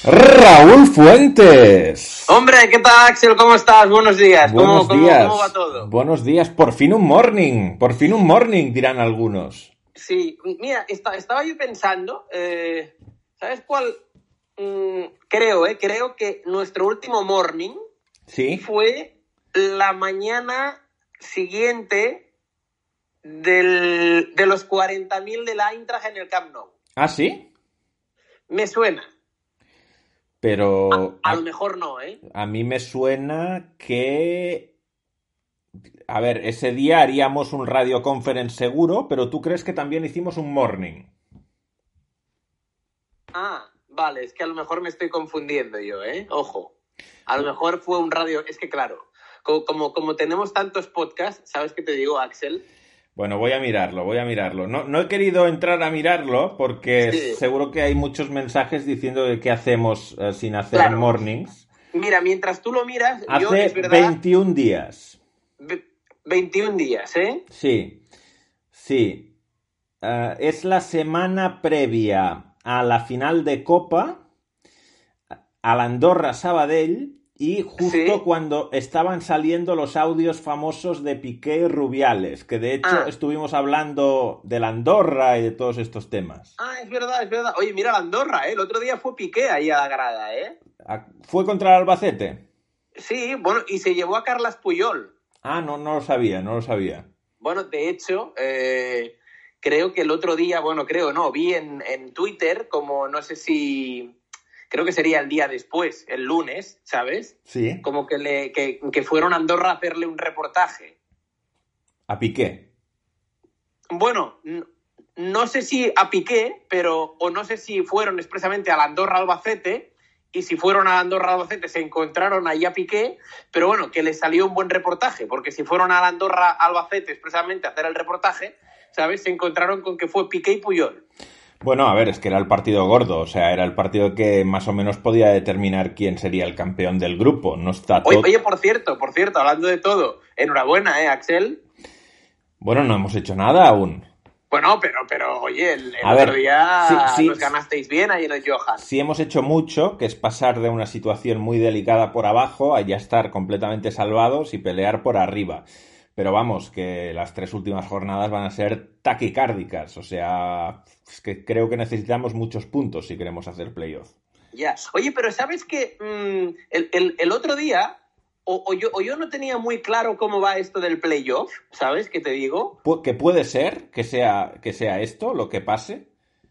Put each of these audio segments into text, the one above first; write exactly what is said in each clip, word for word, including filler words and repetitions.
Raúl Fuentes. Hombre, ¿qué tal, Axel? ¿Cómo estás? Buenos días. Buenos ¿Cómo, días. ¿Cómo, cómo va todo? Buenos días. Por fin un morning. Por fin un morning, dirán algunos. Sí, mira, está, estaba yo pensando, eh, ¿sabes cuál? Mm, creo, eh, creo que nuestro último morning ¿Sí? fue la mañana siguiente del, de los cuarenta mil de la Eintracht en el Camp Nou. ¿Ah, sí? Me suena. Pero... A, a lo mejor no, ¿eh? A mí me suena que... A ver, ese día haríamos un radio conference seguro, pero ¿tú crees que también hicimos un morning? Ah, vale, es que a lo mejor me estoy confundiendo yo, ¿eh? Ojo. A lo mejor fue un radio... Es que claro, como, como, como tenemos tantos podcasts, ¿sabes qué te digo, Axel? Bueno, voy a mirarlo, voy a mirarlo. No, no he querido entrar a mirarlo porque Sí. seguro que hay muchos mensajes diciendo de qué hacemos eh, sin hacer Claro. mornings. Mira, mientras tú lo miras, yo, Hace es verdad... veintiún días. ve- veintiún días, ¿eh? Sí, sí. Eh, es la semana previa a la final de Copa, al Andorra Sabadell, y justo Sí. cuando estaban saliendo los audios famosos de Piqué y Rubiales, que de hecho Ah. estuvimos hablando de la Andorra y de todos estos temas. Ah, es verdad, es verdad. Oye, mira la Andorra, ¿eh? El otro día fue Piqué ahí a la grada, ¿eh? Ah, ¿fue contra el Albacete? Sí, bueno, y se llevó a Carlas Puyol. Ah, no, no lo sabía, no lo sabía. Bueno, de hecho, eh, creo que el otro día, bueno, creo no, vi en, en Twitter como, no sé si, creo que sería el día después, el lunes, ¿sabes? Sí. Como que, le, que, que fueron a Andorra a hacerle un reportaje. A Piqué. Bueno, n- no sé si a Piqué, pero, o no sé si fueron expresamente a la Andorra Albacete, y si fueron a Andorra Albacete se encontraron ahí a Piqué, pero bueno, que les salió un buen reportaje, porque si fueron a la Andorra Albacete expresamente a hacer el reportaje, ¿sabes? Se encontraron con que fue Piqué y Puyol. Bueno, a ver, es que era el partido gordo, o sea, era el partido que más o menos podía determinar quién sería el campeón del grupo. No está todo... Oye, oye, por cierto, por cierto, hablando de todo, enhorabuena, ¿eh, Axel? Bueno, no hemos hecho nada aún. Bueno, pero, pero oye, el, el A otro ver, día sí, sí. nos ganasteis bien ahí en el Johan. Sí hemos hecho mucho, que es pasar de una situación muy delicada por abajo a ya estar completamente salvados y pelear por arriba. Pero vamos, que las tres últimas jornadas van a ser taquicárdicas. O sea, es que creo que necesitamos muchos puntos si queremos hacer playoff. Ya. Oye, pero ¿sabes qué? Mm, el, el, el otro día, o, o, yo, o yo no tenía muy claro cómo va esto del playoff, ¿sabes qué te digo? Pu- que puede ser que sea, que sea esto lo que pase.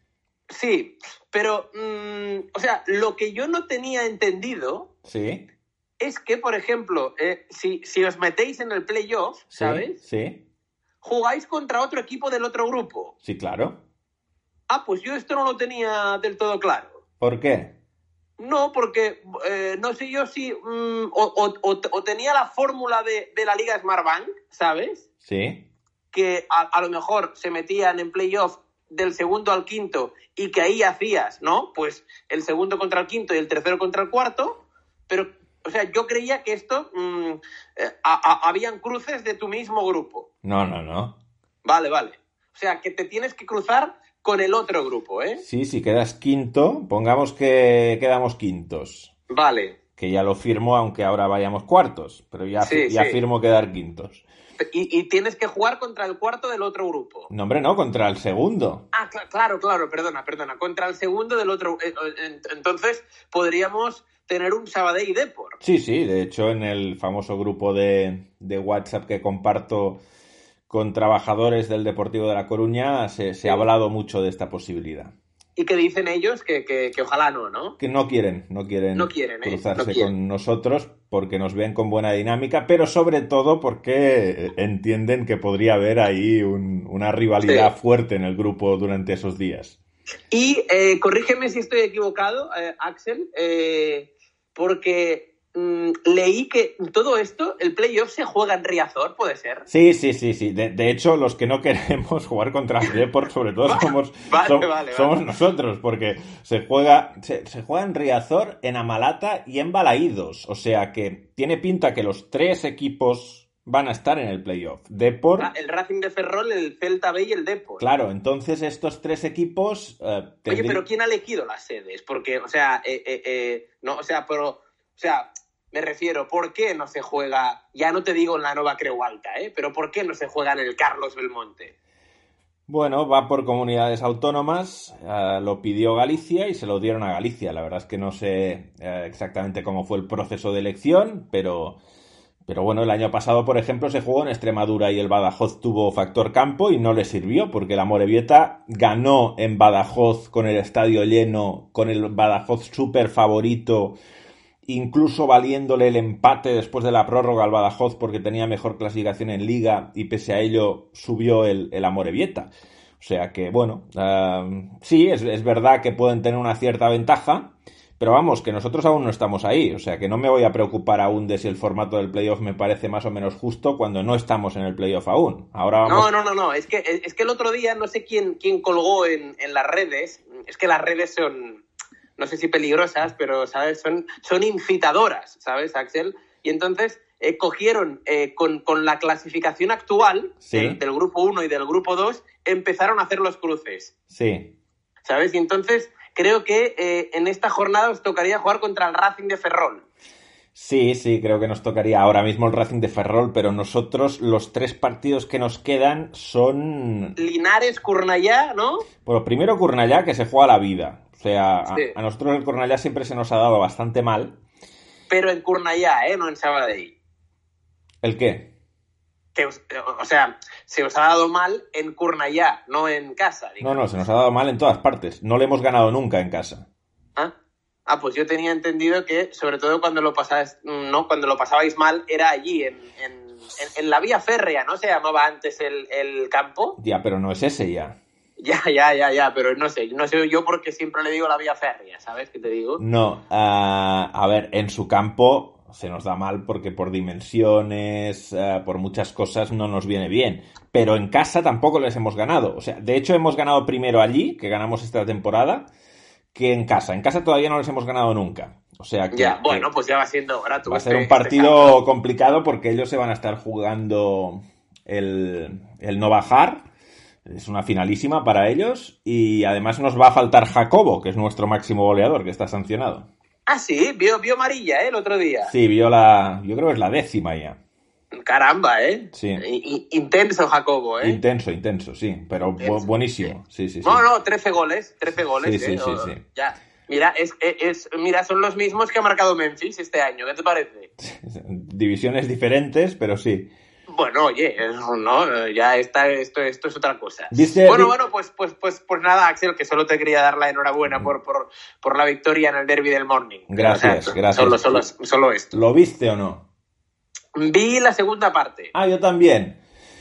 Sí, pero, mm, o sea, lo que yo no tenía entendido Sí, es que, por ejemplo, eh, si, si os metéis en el playoff, sí, ¿sabes? sí, Jugáis contra otro equipo del otro grupo. sí, claro. Ah, pues yo esto no lo tenía del todo claro. ¿Por qué? No, porque eh, no sé yo si... mm, o, o- o- o tenía la fórmula de, de la Liga Smartbank, ¿sabes? Sí, Que a, a lo mejor se metían en playoff del segundo al quinto y que ahí hacías, ¿no? Pues el segundo contra el quinto y el tercero contra el cuarto, pero, o sea, yo creía que esto... mm, eh, a- a- habían cruces de tu mismo grupo. no, no, no. Vale, vale. O sea, que te tienes que cruzar con el otro grupo, ¿eh? Sí, si quedas quinto, pongamos que quedamos quintos. Vale. Que ya lo firmo, aunque ahora vayamos cuartos. Pero ya, Sí, ya sí. firmo quedar quintos. Y, y tienes que jugar contra el cuarto del otro grupo. No, hombre, no, contra el segundo. Ah, cl- claro, claro, perdona, perdona. Contra el segundo del otro. eh, eh, Entonces podríamos tener un Sabadell Depor. Sí, sí, de hecho en el famoso grupo de, de WhatsApp que comparto con trabajadores del Deportivo de La Coruña se, se ha hablado mucho de esta posibilidad. ¿Y qué dicen ellos? Que, que, que ojalá no, ¿no? Que no quieren, no quieren, No quieren, ¿eh? cruzarse No quieren. con nosotros porque nos ven con buena dinámica, pero sobre todo porque entienden que podría haber ahí un- una rivalidad Sí. fuerte en el grupo durante esos días. Y eh, corrígeme si estoy equivocado, eh, Axel, eh, porque mm, leí que todo esto, el playoff se juega en Riazor, ¿puede ser? Sí, sí, sí, sí. De, de hecho, los que no queremos jugar contra el Depor, sobre todo somos, Vale, som- vale, vale. somos nosotros, porque se juega, se, se juega en Riazor, en Amalata y en Balaídos. O sea que tiene pinta que los tres equipos van a estar en el playoff. Depor... Ah, el Racing de Ferrol, el Celta B y el Depor. Claro, entonces estos tres equipos... Eh, tendrí... Oye, pero ¿quién ha elegido las sedes? Porque, o sea, eh, eh, eh, no, o sea, pero, o sea, me refiero, ¿por qué no se juega, ya no te digo en la Nova Creu Alta, eh, pero ¿por qué no se juega en el Carlos Belmonte? Bueno, va por comunidades autónomas, eh, lo pidió Galicia y se lo dieron a Galicia. La verdad es que no sé eh, exactamente cómo fue el proceso de elección, pero, pero bueno, el año pasado, por ejemplo, se jugó en Extremadura y el Badajoz tuvo factor campo y no le sirvió, porque la Amorebieta ganó en Badajoz con el estadio lleno, con el Badajoz súper favorito, incluso valiéndole el empate después de la prórroga al Badajoz porque tenía mejor clasificación en Liga y pese a ello subió el, el Amorebieta. O sea que, bueno, uh, sí, es, es verdad que pueden tener una cierta ventaja, pero vamos, que nosotros aún no estamos ahí. O sea que no me voy a preocupar aún de si el formato del playoff me parece más o menos justo cuando no estamos en el playoff aún. Ahora vamos... No, no, no, no. Es que, es que el otro día, no sé quién, quién colgó en, en las redes, es que las redes son... no sé si peligrosas, pero, ¿sabes? Son, son incitadoras, ¿sabes, Axel? Y entonces eh, cogieron, eh, con, con la clasificación actual, sí, del, del grupo uno y del grupo dos, empezaron a hacer los cruces. Sí. ¿Sabes? Y entonces creo que eh, en esta jornada os tocaría jugar contra el Racing de Ferrol. Sí, sí, creo que nos tocaría ahora mismo el Racing de Ferrol, pero nosotros los tres partidos que nos quedan son... Linares, Cornellá, ¿no? Bueno, primero Cornellá, que se juega la vida. O sea, sí. a, a nosotros el Cornellá siempre se nos ha dado bastante mal. Pero en Cornellá, ¿eh? No en Sabadell. ¿El qué? Que os, o sea, se os ha dado mal en Cornellá, no en casa, digamos. No, no, se nos ha dado mal en todas partes. No le hemos ganado nunca en casa. ¿Ah? Ah, pues yo tenía entendido que, sobre todo cuando lo pasabais, no, cuando lo pasabais mal, era allí, en, en, en, en la vía férrea, ¿no? Se llamaba antes el, el campo. Ya, pero no es ese ya. Ya, ya, ya, ya, pero no sé, no sé yo porque siempre le digo la vía férrea, ¿sabes qué te digo? No, uh, a ver, en su campo se nos da mal porque por dimensiones, uh, por muchas cosas no nos viene bien. Pero en casa tampoco les hemos ganado. O sea, de hecho hemos ganado primero allí, que ganamos esta temporada, que en casa. En casa todavía no les hemos ganado nunca. O sea que... Ya, bueno, que pues ya va siendo hora. Va a ser un partido este complicado porque ellos se van a estar jugando el, el no bajar. Es una finalísima para ellos. Y además nos va a faltar Jacobo, que es nuestro máximo goleador, que está sancionado. Ah, sí, vio, vio amarilla, ¿eh? El otro día. Sí, vio la... Yo creo que es la décima ya. Caramba, ¿eh? Sí. I- intenso, Jacobo, ¿eh? Intenso, intenso, sí. Pero intenso. Bu- buenísimo. Sí, sí, sí. No, no, trece goles. trece goles, sí, ¿eh? Sí, sí, sí. Ya. Mira, es, es, mira, son los mismos que ha marcado Memphis este año. ¿Qué te parece? Divisiones diferentes, pero sí. Bueno, oye, no, ya está, esto, esto es otra cosa. Dice, bueno, di... bueno, pues, pues, pues, pues nada, Axel, que solo te quería dar la enhorabuena por, por, por la victoria en el derbi del Morning. Gracias, o sea, gracias. Solo, solo, solo esto. ¿Lo viste o no? Vi la segunda parte. Ah, yo también.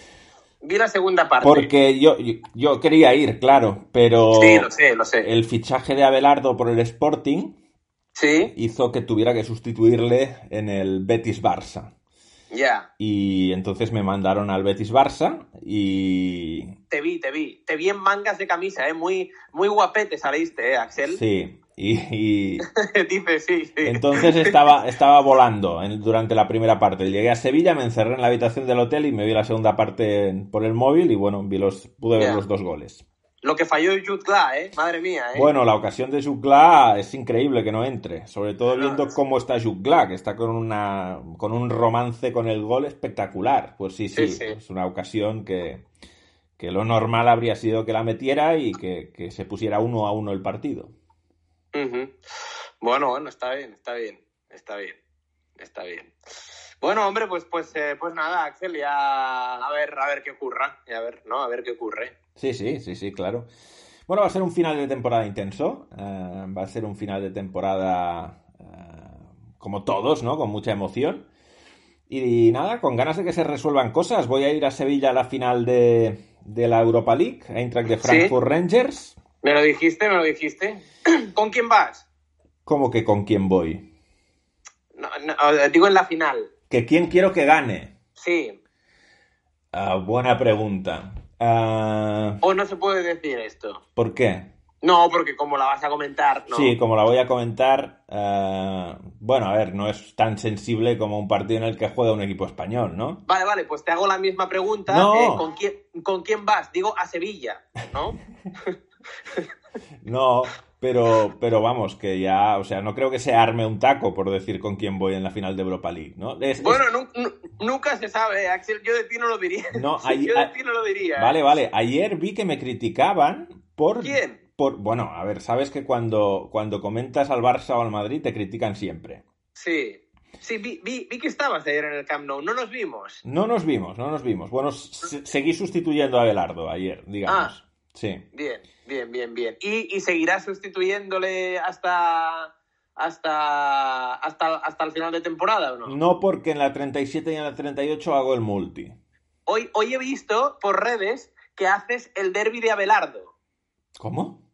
Vi la segunda parte. Porque yo, yo, yo quería ir, claro, pero... Sí, lo sé, lo sé. El fichaje de Abelardo por el Sporting sí hizo que tuviera que sustituirle en el Betis-Barça. Ya. Yeah. Y entonces me mandaron al Betis-Barça y... Te vi, te vi. Te vi en mangas de camisa, ¿eh? Muy, muy guapete saliste, ¿eh, Axel? Sí. Y, y... Dice, sí, sí. Entonces estaba, estaba volando en, durante la primera parte. Llegué a Sevilla, me encerré en la habitación del hotel y me vi la segunda parte por el móvil y bueno, vi los, pude ver yeah. los dos goles. Lo que falló Jude Glah, ¿eh? Madre mía, ¿eh? Bueno, la ocasión de Jude Glah es increíble que no entre. Sobre todo viendo cómo está Jude Glah, que está con, una, con un romance con el gol espectacular. Pues sí, sí, sí, sí. Es una ocasión que, que lo normal habría sido que la metiera y que, que se pusiera uno a uno el partido. Uh-huh. Bueno, bueno, está bien, está bien, está bien, está bien. Bueno, hombre, pues, pues, eh, pues nada, Axel, ya a ver, a ver qué ocurra, y a ver, ¿no? A ver qué ocurre. Sí, sí, sí, sí, claro. Bueno, va a ser un final de temporada intenso, uh, va a ser un final de temporada uh, como todos, ¿no? Con mucha emoción. Y, y nada, con ganas de que se resuelvan cosas. Voy a ir a Sevilla a la final de, de la Europa League, Eintracht de Frankfurt, ¿sí? Rangers. Me lo dijiste, me lo dijiste. ¿Con quién vas? ¿Cómo que con quién voy? No, no, digo en la final. ¿Que quién quiero que gane? Sí. Uh, buena pregunta. Uh... ¿O no se puede decir esto? ¿Por qué? No, porque como la vas a comentar, no. Sí, como la voy a comentar, uh, bueno, a ver, no es tan sensible como un partido en el que juega un equipo español, ¿no? Vale, vale, pues te hago la misma pregunta. No. Eh, ¿con quién, ¿Con quién vas? Digo, a Sevilla, ¿no? No, pero, pero vamos, que ya, o sea, no creo que se arme un taco por decir con quién voy en la final de Europa League, ¿no? Es, bueno, es... nu nu nunca se sabe, Axel, yo de ti no lo diría. No, ay, yo de ay, ti no lo diría. Vale, vale, ayer vi que me criticaban por... ¿Quién? Por, bueno, a ver, sabes que cuando, cuando comentas al Barça o al Madrid te critican siempre. Sí. Sí, vi, vi, vi que estabas ayer en el Camp Nou. ¿No nos vimos? No nos vimos, no nos vimos. Bueno, se, seguí sustituyendo a Abelardo ayer, digamos. Ah, sí. Bien, bien, bien, bien. ¿Y, y seguirás sustituyéndole hasta, hasta, hasta, hasta el final de temporada o no? No, porque en la treinta y siete y en la treinta y ocho hago el multi. Hoy, hoy he visto por redes que haces el derbi de Abelardo. ¿Cómo?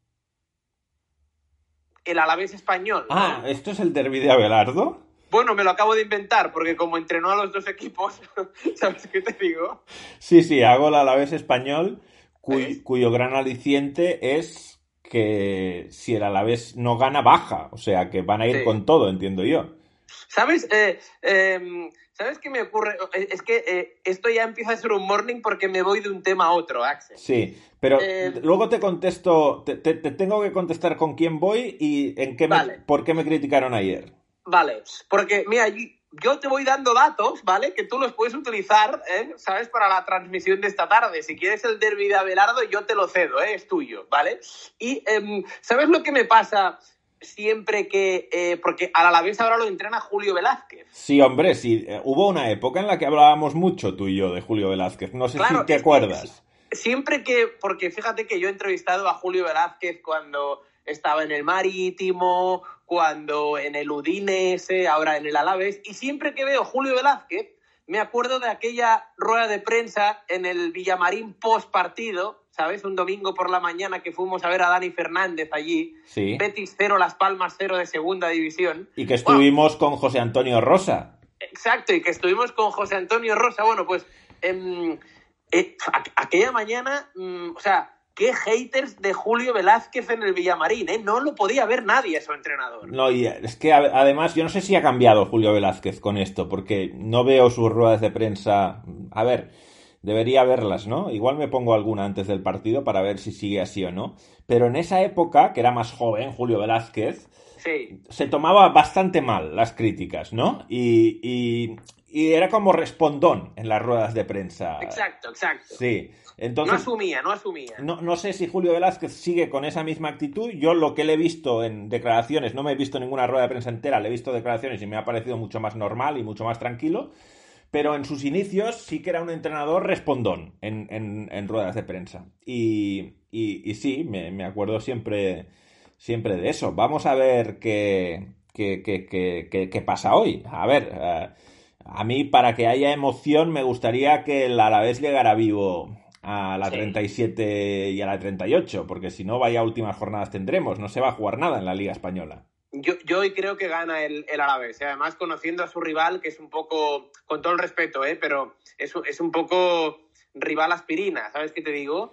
El Alavés español, ¿no? Ah, ¿esto es el derbi de Abelardo? Bueno, me lo acabo de inventar, porque como entrenó a los dos equipos, ¿sabes qué te digo? Sí, sí, hago el Alavés español, cuy, cuyo gran aliciente es que si el Alavés no gana, baja. O sea, que van a ir sí. con todo, entiendo yo. ¿Sabes? Eh, eh, ¿Sabes qué me ocurre? Es que eh, esto ya empieza a ser un morning porque me voy de un tema a otro, Axel. Sí, pero eh, luego te contesto, te, te, te tengo que contestar con quién voy y en qué me, vale. por qué me criticaron ayer. Vale, porque mira, yo te voy dando datos, ¿vale? Que tú los puedes utilizar, ¿eh? ¿Sabes? Para la transmisión de esta tarde. Si quieres el derbi de Abelardo, yo te lo cedo, ¿eh? Es tuyo, ¿vale? Y, eh, ¿sabes lo que me pasa siempre que... Eh, porque al Alavés ahora lo entrena Julio Velázquez. Sí, hombre, sí. Hubo una época en la que hablábamos mucho tú y yo de Julio Velázquez. No sé claro, si te acuerdas. Que, siempre que... Porque fíjate que yo he entrevistado a Julio Velázquez cuando estaba en el Marítimo, cuando en el Udinese, ahora en el Alavés, y siempre que veo Julio Velázquez, me acuerdo de aquella rueda de prensa en el Villamarín post partido, ¿sabes? Un domingo por la mañana que fuimos a ver a Dani Fernández allí, sí. Betis cero, Las Palmas cero de segunda división. Y que estuvimos bueno, con José Antonio Rosa. Exacto, y que estuvimos con José Antonio Rosa. Bueno, pues eh, eh, aquella mañana, mm, o sea... Qué haters de Julio Velázquez en el Villamarín, ¿eh? No lo podía ver nadie a su entrenador. No, y es que además yo no sé si ha cambiado Julio Velázquez con esto, porque no veo sus ruedas de prensa. A ver, debería verlas, ¿no? Igual me pongo alguna antes del partido para ver si sigue así o no. Pero en esa época, que era más joven, Julio Velázquez, sí. se tomaba bastante mal las críticas, ¿no? Y, y, y era como respondón en las ruedas de prensa. Exacto, exacto. Sí. Entonces, no asumía, no asumía. No, no sé si Julio Velázquez sigue con esa misma actitud. Yo lo que le he visto en declaraciones, no me he visto ninguna rueda de prensa entera, le he visto declaraciones y me ha parecido mucho más normal y mucho más tranquilo. Pero en sus inicios sí que era un entrenador respondón en, en, en ruedas de prensa. Y, y, y sí, me, me acuerdo siempre, siempre de eso. Vamos a ver qué, qué, qué, qué, qué, qué pasa hoy. A ver, uh, a mí para que haya emoción me gustaría que el Alavés llegara vivo a la sí. treinta y siete y a la treinta y ocho, porque si no, vaya últimas jornadas tendremos. No se va a jugar nada en la Liga Española. Yo, yo hoy creo que gana el, el Alavés, ¿eh? Además conociendo a su rival, que es un poco, con todo el respeto, ¿eh? Pero es, es un poco rival aspirina, ¿sabes qué te digo?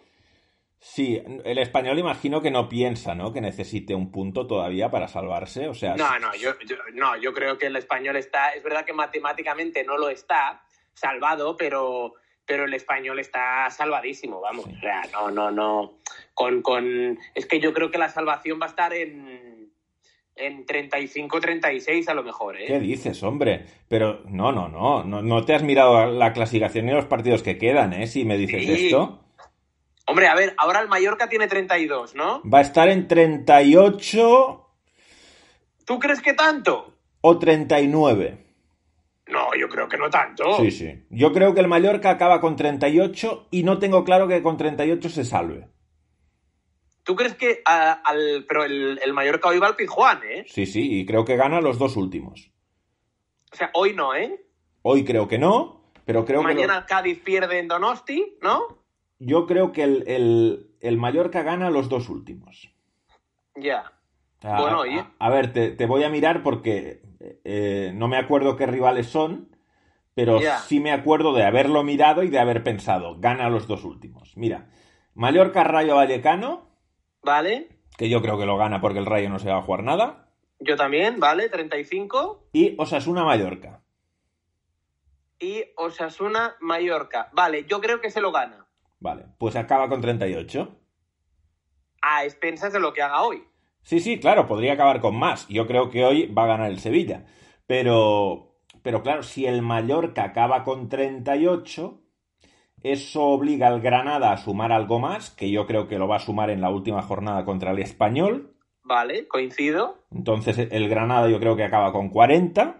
Sí, el Español imagino que no piensa, ¿no? Que necesite un punto todavía para salvarse, o sea... No, no, yo, yo, no, yo creo que el Español está... Es verdad que matemáticamente no lo está salvado, pero... pero el Español está salvadísimo, vamos. Sí. O sea, no, no, no. Con, con... Es que yo creo que la salvación va a estar en, en treinta y cinco treinta y seis a lo mejor, ¿eh? ¿Qué dices, hombre? Pero no, no, no. No, no te has mirado la clasificación ni los partidos que quedan, ¿eh? Si me dices sí. esto. Hombre, a ver, ahora el Mallorca tiene treinta y dos, ¿no? Va a estar en treinta y ocho... ¿Tú crees que tanto? O treinta y nueve. No, yo creo que no tanto. Sí, sí. Yo creo que el Mallorca acaba con treinta y ocho y no tengo claro que con treinta y ocho se salve. ¿Tú crees que uh, al, pero el, el Mallorca hoy va al Pizjuán, eh? Sí, sí, y creo que gana los dos últimos. O sea, hoy no, ¿eh? Hoy creo que no, pero creo Mañana que... Mañana lo... Cádiz pierde en Donosti, ¿no? Yo creo que el, el, el Mallorca gana los dos últimos. Ya. A, bueno, oye. A, a ver, te, te voy a mirar porque eh, no me acuerdo qué rivales son, pero ya. sí me acuerdo de haberlo mirado y de haber pensado, gana los dos últimos. Mira, Mallorca Rayo Vallecano. Vale. que yo creo que lo gana porque el Rayo no se va a jugar nada. Yo también, ¿vale? treinta y cinco. Y Osasuna-Mallorca. Y Osasuna-Mallorca. Vale, yo creo que se lo gana. Vale, pues acaba con treinta y ocho. A expensas de lo que haga hoy. Sí, sí, claro, podría acabar con más. Yo creo que hoy va a ganar el Sevilla. Pero, pero claro, si el Mallorca acaba con treinta y ocho, eso obliga al Granada a sumar algo más, que yo creo que lo va a sumar en la última jornada contra el Español. Vale, coincido. Entonces el Granada yo creo que acaba con cuarenta.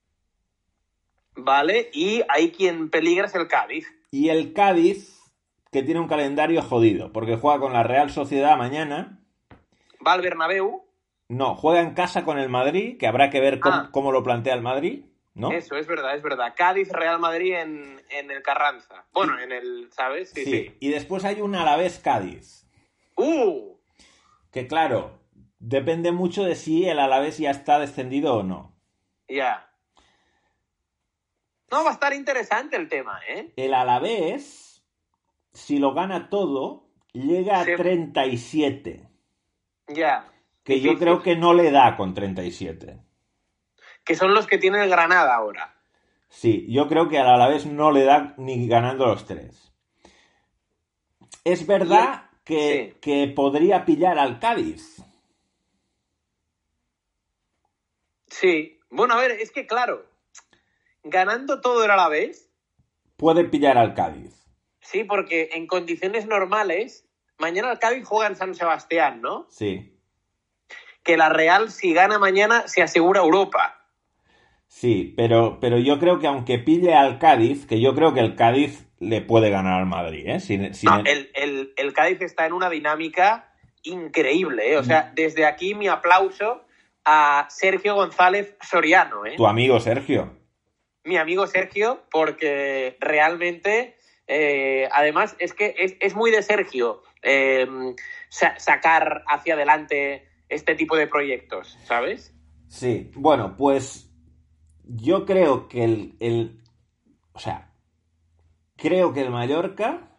Vale, y hay quien peligra es el Cádiz. Y el Cádiz, que tiene un calendario jodido, porque juega con la Real Sociedad mañana. Va al Bernabéu. No, juega en casa con el Madrid, que habrá que ver cómo, Ah. cómo lo plantea el Madrid, ¿no? Eso, es verdad, es verdad. Cádiz, Real Madrid en, en el Carranza. Bueno, en el, ¿sabes? Sí, Sí, sí. y después hay un Alavés-Cádiz, ¡Uh! que claro, depende mucho de si el Alavés ya está descendido o no. Ya. No, va a estar interesante el tema, ¿eh? El Alavés, si lo gana todo, llega a Sí. treinta y siete, Ya. que yo Difícil. creo que no le da con treinta y siete. Que son los que tiene el Granada ahora. Sí, yo creo que al Alavés no le da ni ganando los tres. Es verdad que, sí. que podría pillar al Cádiz. Sí. Bueno, a ver, es que claro, ganando todo el Alavés, Puede pillar al Cádiz. sí, porque en condiciones normales, mañana el Cádiz juega en San Sebastián, ¿no? Sí, Que la Real, si gana mañana, se asegura Europa. sí, pero, pero yo creo que aunque pille al Cádiz, que yo creo que el Cádiz le puede ganar al Madrid, ¿eh? Sin, sin No, el- el, el, el Cádiz está en una dinámica increíble, ¿eh? O sea, desde aquí mi aplauso a Sergio González Soriano, ¿eh? Tu amigo Sergio. Mi amigo Sergio, porque realmente, eh, además, es que es, es muy de Sergio eh, sa- sacar hacia adelante este tipo de proyectos, ¿sabes? Sí, bueno, pues yo creo que el, el... O sea, creo que el Mallorca...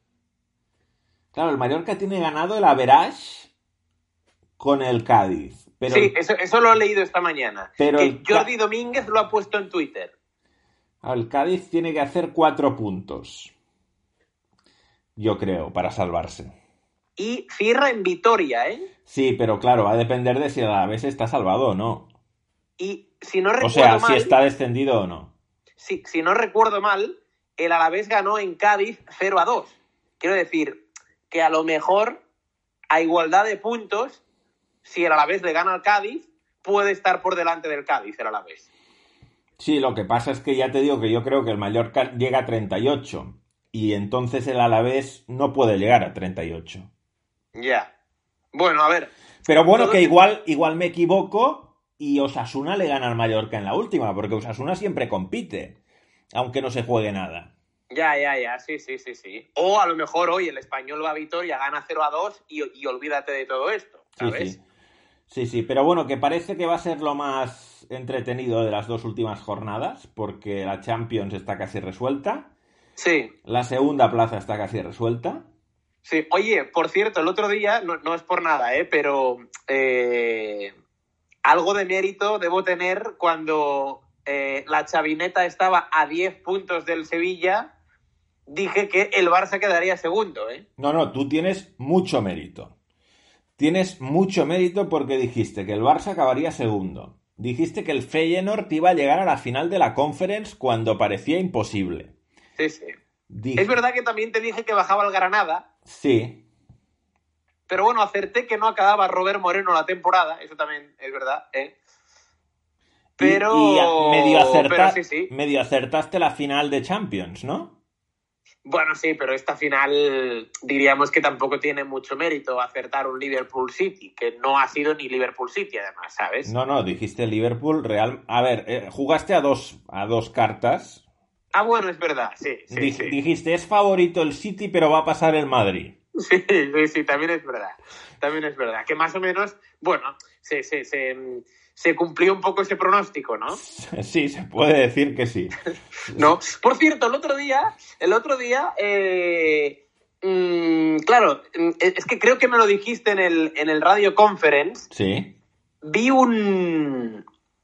Claro, el Mallorca tiene ganado el average con el Cádiz. Pero Sí, eso, eso lo he leído esta mañana. Pero que el Jordi Ca- Domínguez lo ha puesto en Twitter. el Cádiz tiene que hacer cuatro puntos. Yo creo, para salvarse. Y cierra en Vitoria, ¿eh? Sí, pero claro, va a depender de si el Alavés está salvado o no. Y si no O recuerdo sea, mal, si está descendido o no. si, si no recuerdo mal, el Alavés ganó en Cádiz cero a dos. Quiero decir que a lo mejor, a igualdad de puntos, si el Alavés le gana al Cádiz, puede estar por delante del Cádiz el Alavés. Sí, lo que pasa es que ya te digo que yo creo que el Mallorca llega a treinta y ocho. Y entonces el Alavés no puede llegar a treinta y ocho. Ya. Bueno, a ver. Pero bueno, Todo que se- igual, igual me equivoco y Osasuna le gana al Mallorca en la última, porque Osasuna siempre compite, aunque no se juegue nada. Ya, ya, ya, sí, sí, sí, sí. O a lo mejor hoy el Español va a Vitoria, gana cero a dos y, y olvídate de todo esto, Sí, ¿sabes? sí. Sí, sí, pero bueno, que parece que va a ser lo más entretenido de las dos últimas jornadas, porque la Champions está casi resuelta, Sí, la segunda plaza está casi resuelta. sí. Oye, por cierto, el otro día, no, no es por nada, ¿eh? Pero eh, algo de mérito debo tener cuando eh, la chavineta estaba a diez puntos del Sevilla, dije que el Barça quedaría segundo, ¿eh? No, no, tú tienes mucho mérito. Tienes mucho mérito porque dijiste que el Barça acabaría segundo. Dijiste que el Feyenoord iba a llegar a la final de la Conference cuando parecía imposible. Sí, sí. Dije- Es verdad que también te dije que bajaba el Granada, Sí, pero bueno, acerté que no acababa Robert Moreno la temporada, eso también es verdad, ¿eh? Y- Pero, y, a- medio, acerta- pero sí, sí. medio acertaste la final de Champions, ¿no? Bueno, sí, pero esta final diríamos que tampoco tiene mucho mérito acertar un Liverpool City, que no ha sido ni Liverpool City además, ¿sabes? No, no, dijiste Liverpool, Real... A ver, eh, jugaste a dos, a dos cartas. Ah, bueno, es verdad, sí, sí, Dij- sí. Dijiste, es favorito el City, pero va a pasar el Madrid. Sí, sí, sí, también es verdad. También es verdad. Que más o menos, bueno, se, se, se, se cumplió un poco ese pronóstico, ¿no? Sí, se puede decir que sí. ¿No? Por cierto, el otro día, el otro día, eh, mmm, claro, es que creo que me lo dijiste en el, en el Radio Conference. Sí. Vi un...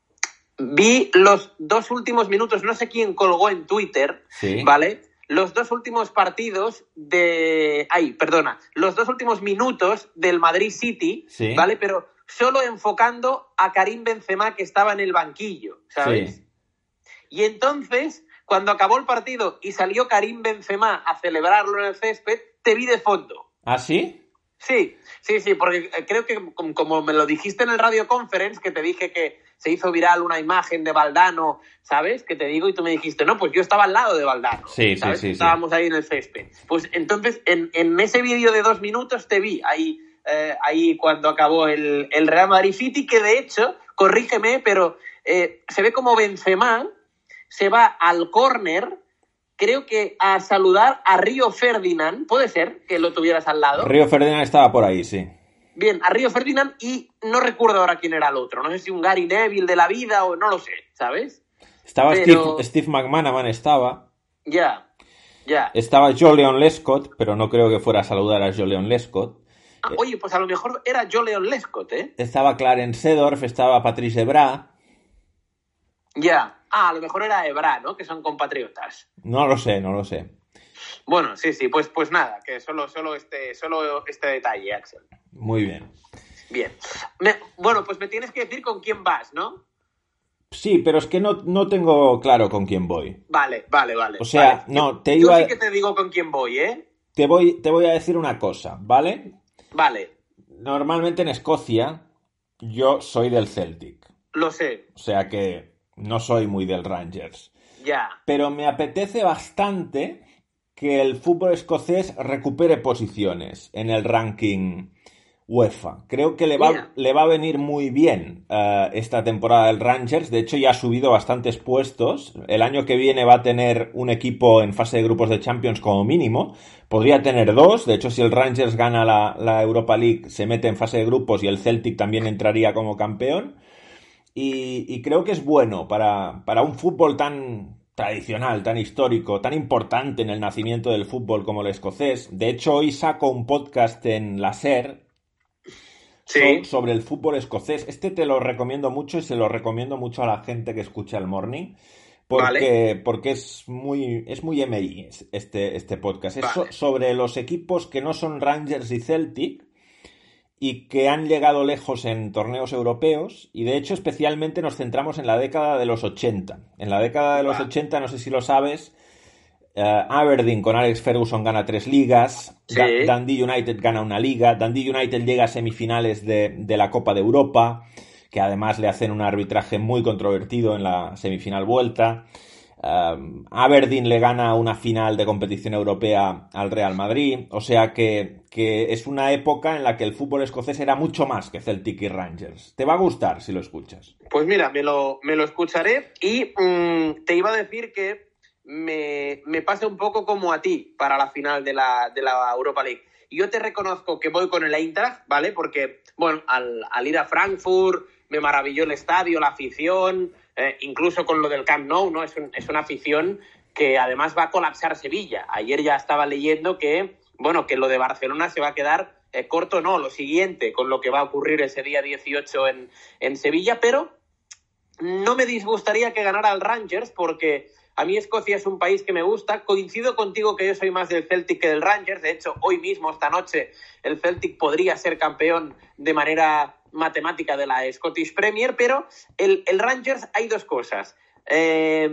Vi los dos últimos minutos, no sé quién colgó en Twitter, sí. ¿vale? Los dos últimos partidos de... Ay, perdona. Los dos últimos minutos del Madrid City, sí. ¿vale? Pero solo enfocando a Karim Benzema, que estaba en el banquillo, ¿sabes? Sí. Y entonces, cuando acabó el partido y salió Karim Benzema a celebrarlo en el césped, te vi de fondo. ¿Ah, sí? Sí, sí, sí, porque creo que como me lo dijiste en el Radio Conference, que te dije que se hizo viral una imagen de Valdano, ¿sabes? Que te digo y tú me dijiste, no, pues yo estaba al lado de Valdano. Sí, ¿sabes? sí, sí. Estábamos sí. ahí en el césped. Pues entonces, en, en ese vídeo de dos minutos te vi ahí, eh, ahí cuando acabó el, el Real Madrid City, que de hecho, corrígeme, pero eh, se ve como Benzema se va al córner, creo que a saludar a Río Ferdinand. ¿Puede ser que lo tuvieras al lado? Río Ferdinand estaba por ahí, sí. Bien, a Río Ferdinand, y no recuerdo ahora quién era el otro. No sé si un Gary Neville de la vida o no lo sé, ¿sabes? Estaba Pero... Steve, Steve McManaman, estaba. Ya, ya. Estaba Joleon Lescott, pero no creo que fuera a saludar a Joleon Lescott. Ah, eh, oye, pues a lo mejor era Joleon Lescott, ¿eh? Estaba Clarence Seedorf, estaba Patrice Evra. Ya. Ah, a lo mejor era Evra, ¿no? Que son compatriotas. No lo sé, no lo sé. Bueno, sí, sí, pues, pues nada, que solo, solo, este, solo este detalle, Axel. Muy bien. Bien. Me, bueno, pues me tienes que decir con quién vas, ¿no? Sí, pero es que no, no tengo claro con quién voy. Vale, vale, vale. O sea, vale. no, te Yo iba... sí que te digo con quién voy, ¿eh? Te voy, te voy a decir una cosa, ¿vale? Vale. Normalmente en Escocia yo soy del Celtic. Lo sé. O sea que no soy muy del Rangers. Ya. Pero me apetece bastante que el fútbol escocés recupere posiciones en el ranking UEFA. Creo que le va, le va a venir muy bien uh, esta temporada del Rangers. De hecho, ya ha subido bastantes puestos. El año que viene va a tener un equipo en fase de grupos de Champions como mínimo. Podría tener dos. De hecho, si el Rangers gana la, la Europa League, se mete en fase de grupos y el Celtic también entraría como campeón. Y, y creo que es bueno para, para un fútbol tan tradicional, tan histórico, tan importante en el nacimiento del fútbol como el escocés. De hecho, hoy saco un podcast en la SER sí. so, sobre el fútbol escocés. Este te lo recomiendo mucho y se lo recomiendo mucho a la gente que escucha el Morning. Porque, vale. porque es muy es muy M I este, este podcast. Es vale. so, sobre los equipos que no son Rangers y Celtic y que han llegado lejos en torneos europeos, y de hecho especialmente nos centramos en la década de los ochenta. En la década de los ochenta, no sé si lo sabes, uh, Aberdeen con Alex Ferguson gana tres ligas, sí. D- Dundee United gana una liga, Dundee United llega a semifinales de, de la Copa de Europa, que además le hacen un arbitraje muy controvertido en la semifinal vuelta. Um, Aberdeen le gana una final de competición europea al Real Madrid, o sea que, que es una época en la que el fútbol escocés era mucho más que Celtic y Rangers. Te va a gustar si lo escuchas. Pues mira, me lo, me lo escucharé y mmm, te iba a decir que me, me pasa un poco como a ti para la final de la, de la Europa League. Yo te reconozco que voy con el Eintracht, ¿vale? Porque, bueno, al, al ir a Frankfurt me maravilló el estadio, la afición... Eh, incluso con lo del Camp Nou, ¿no? Es, un, es una afición que además va a colapsar Sevilla. Ayer ya estaba leyendo que, bueno, que lo de Barcelona se va a quedar eh, corto, no, lo siguiente, con lo que va a ocurrir ese día dieciocho en, en Sevilla, pero no me disgustaría que ganara el Rangers porque a mí Escocia es un país que me gusta. Coincido contigo que yo soy más del Celtic que del Rangers. De hecho, hoy mismo, esta noche, el Celtic podría ser campeón de manera matemática de la Scottish Premier, pero el, el Rangers hay dos cosas. Eh,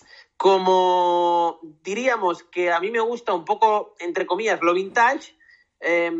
como diríamos que a mí me gusta un poco, entre comillas, lo vintage, eh,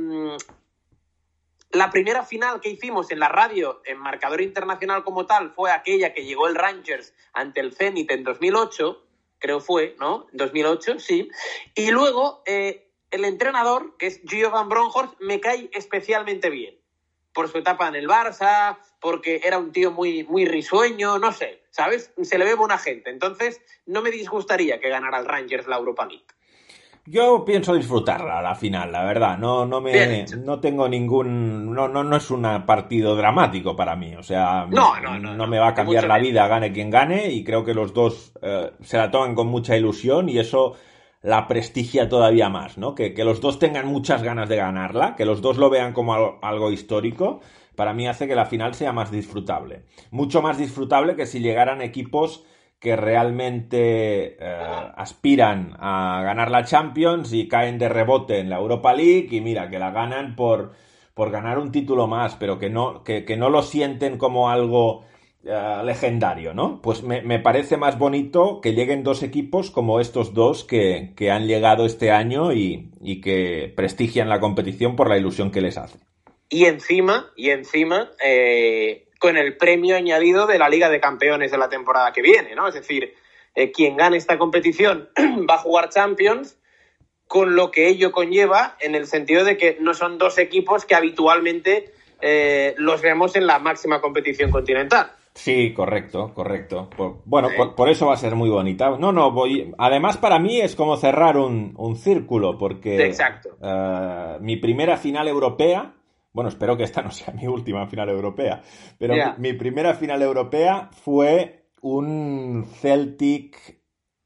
la primera final que hicimos en la radio, en marcador internacional como tal, fue aquella que llegó el Rangers ante el Zenit en dos mil ocho, creo fue, ¿no? dos mil ocho, sí. Y luego eh, el entrenador, que es Gio Van Bronckhorst, me cae especialmente bien. Por su etapa en el Barça, porque era un tío muy, muy risueño, no sé, ¿sabes? Se le ve buena gente. Entonces, no me disgustaría que ganara el Rangers la Europa League. Yo pienso disfrutarla la final, la verdad. No, no me, no tengo ningún, no, no, no es un partido dramático para mí. O sea, no, no, no, no, no me va a cambiar la menos. vida, gane quien gane, y creo que los dos eh, se la toman con mucha ilusión y eso la prestigia todavía más, ¿no? Que, que los dos tengan muchas ganas de ganarla, que los dos lo vean como algo, algo histórico, para mí hace que la final sea más disfrutable. Mucho más disfrutable que si llegaran equipos que realmente eh, aspiran a ganar la Champions y caen de rebote en la Europa League y mira, que la ganan por, por ganar un título más, pero que no, que, que no lo sienten como algo eh, legendario, ¿no? Pues me, me parece más bonito que lleguen dos equipos como estos dos que, que han llegado este año y, y que prestigian la competición por la ilusión que les hace. Y encima, y encima, eh... con el premio añadido de la Liga de Campeones de la temporada que viene, ¿no? Es decir, eh, quien gane esta competición va a jugar Champions, con lo que ello conlleva en el sentido de que no son dos equipos que habitualmente eh, los vemos en la máxima competición continental. Sí, correcto, correcto. Por, bueno, sí. por, por eso va a ser muy bonita. No, no, voy. Además, para mí es como cerrar un, un círculo, porque Exacto. Uh, mi primera final europea. Bueno, espero que esta no sea mi última final europea, pero yeah. mi, mi primera final europea fue un Celtic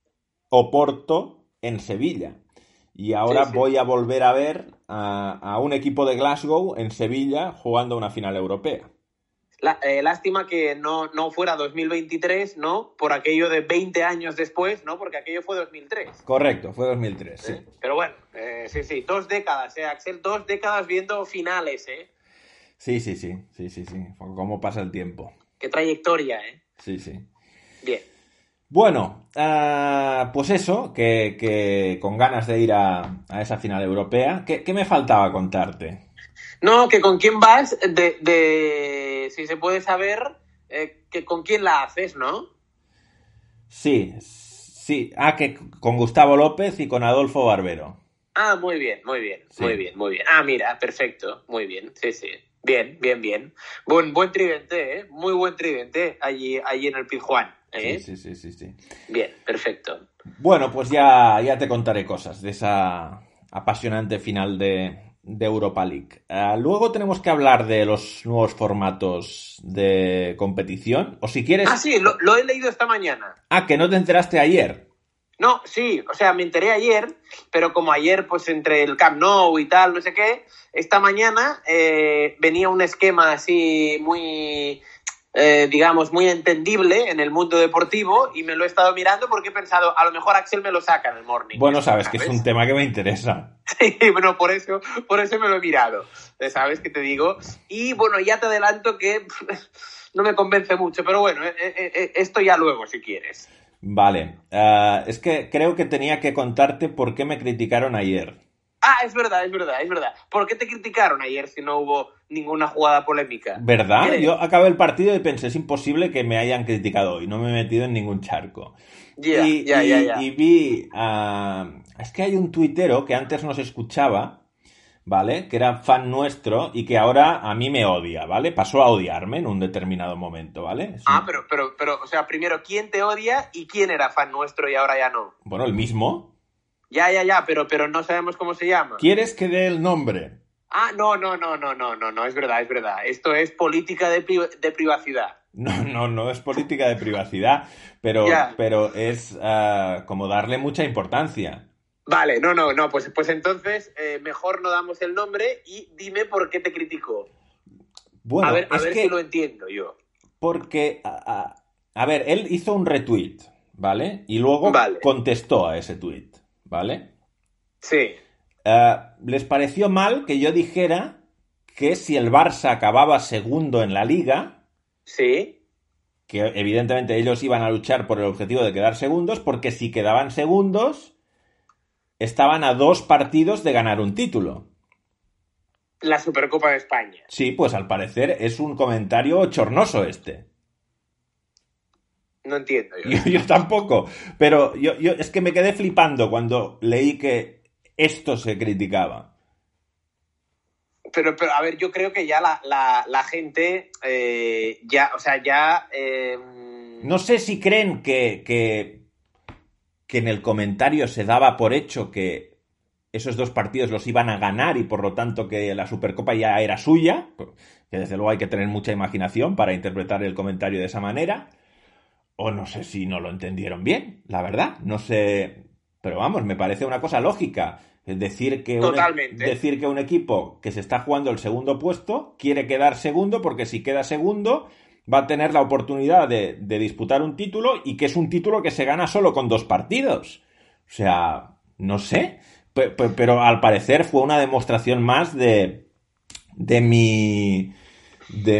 Oporto en Sevilla. Y ahora sí, sí. voy a volver a ver a, a un equipo de Glasgow en Sevilla jugando una final europea. La, eh, lástima que no, no fuera dos mil veintitrés, ¿no? Por aquello de veinte años después, ¿no? Porque aquello fue dos mil tres. Correcto, fue dos mil tres, ¿Eh? sí. Pero bueno, eh, sí, sí, dos décadas, ¿eh, Axel? Dos décadas viendo finales, ¿eh? Sí, sí, sí, sí, sí, sí. Cómo pasa el tiempo. Qué trayectoria, ¿eh? Sí, sí. Bien. Bueno, uh, pues eso, que, que con ganas de ir a, a esa final europea. ¿Qué, qué me faltaba contarte? No, que con quién vas, de, de si se puede saber, eh, que con quién la haces, ¿no? Sí, sí. Ah, que con Gustavo López y con Adolfo Barbero. Ah, muy bien, muy bien, sí. muy bien, muy bien. Ah, mira, perfecto, muy bien, sí, sí. Bien, bien, bien. Buen, buen tridente, ¿eh? Muy buen tridente allí, allí en el Pizjuán, ¿eh? Sí, sí, sí, sí, sí. Bien, perfecto. Bueno, pues ya, ya te contaré cosas de esa apasionante final de... de Europa League. Uh, luego tenemos que hablar de los nuevos formatos de competición. O si quieres... Ah, sí, lo, lo he leído esta mañana. Ah, que no te enteraste ayer. No, sí, o sea, me enteré ayer, pero como ayer, pues entre el Camp Nou y tal, no sé qué, esta mañana eh, venía un esquema así muy... Eh, digamos, muy entendible en el mundo deportivo y me lo he estado mirando porque he pensado, a lo mejor Axel me lo saca en el morning. Bueno, sabes, ¿sabes? que es un tema que me interesa. Sí, bueno, por eso, por eso me lo he mirado, ¿sabes qué te digo? Y bueno, ya te adelanto que no me convence mucho, pero bueno, eh, eh, esto ya luego, si quieres. Vale, uh, es que creo que tenía que contarte por qué me criticaron ayer. Ah, es verdad, es verdad, es verdad. ¿Por qué te criticaron ayer si no hubo ninguna jugada polémica? ¿Verdad? ¿Qué? Yo acabé el partido y pensé, es imposible que me hayan criticado hoy, no me he metido en ningún charco. Yeah, y, yeah, y, yeah, yeah. y vi... Uh, es que hay un tuitero que antes nos escuchaba, ¿vale? Que era fan nuestro y que ahora a mí me odia, ¿vale? Pasó a odiarme en un determinado momento, ¿vale? Es ah, un... pero, pero, pero, o sea, primero, ¿quién te odia y quién era fan nuestro y ahora ya no? Bueno, el mismo... Ya, ya, ya, pero, pero no sabemos cómo se llama. ¿Quieres que dé el nombre? Ah, no, no, no, no, no, no, no, es verdad, es verdad. Esto es política de, pri de privacidad. No, no, no es política de privacidad, pero, yeah. pero es uh, como darle mucha importancia. Vale, no, no, no, pues, pues entonces eh, mejor no damos el nombre y dime por qué te criticó. Bueno, a ver, a es ver que si lo entiendo yo. Porque, a, a, a ver, él hizo un retweet, ¿vale? Y luego vale. contestó a ese tweet. ¿Vale? Sí. Uh, les pareció mal que yo dijera que si el Barça acababa segundo en la Liga, sí, que evidentemente ellos iban a luchar por el objetivo de quedar segundos, porque si quedaban segundos, estaban a dos partidos de ganar un título. La Supercopa de España. Sí, pues al parecer es un comentario chornoso este. No entiendo yo. Yo, yo tampoco, pero yo, yo es que me quedé flipando cuando leí que esto se criticaba. Pero, pero a ver, yo creo que ya la, la, la gente, eh, ya, o sea, ya... Eh... No sé si creen que, que, que en el comentario se daba por hecho que esos dos partidos los iban a ganar y por lo tanto que la Supercopa ya era suya, que desde luego hay que tener mucha imaginación para interpretar el comentario de esa manera. O no sé si no lo entendieron bien, la verdad. No sé. pero vamos, me parece una cosa lógica. Decir que, un, Totalmente. decir que un equipo que se está jugando el segundo puesto quiere quedar segundo, porque si queda segundo va a tener la oportunidad de, de disputar un título, y que es un título que se gana solo con dos partidos. O sea, no sé, pero, pero al parecer fue una demostración más de, de mi de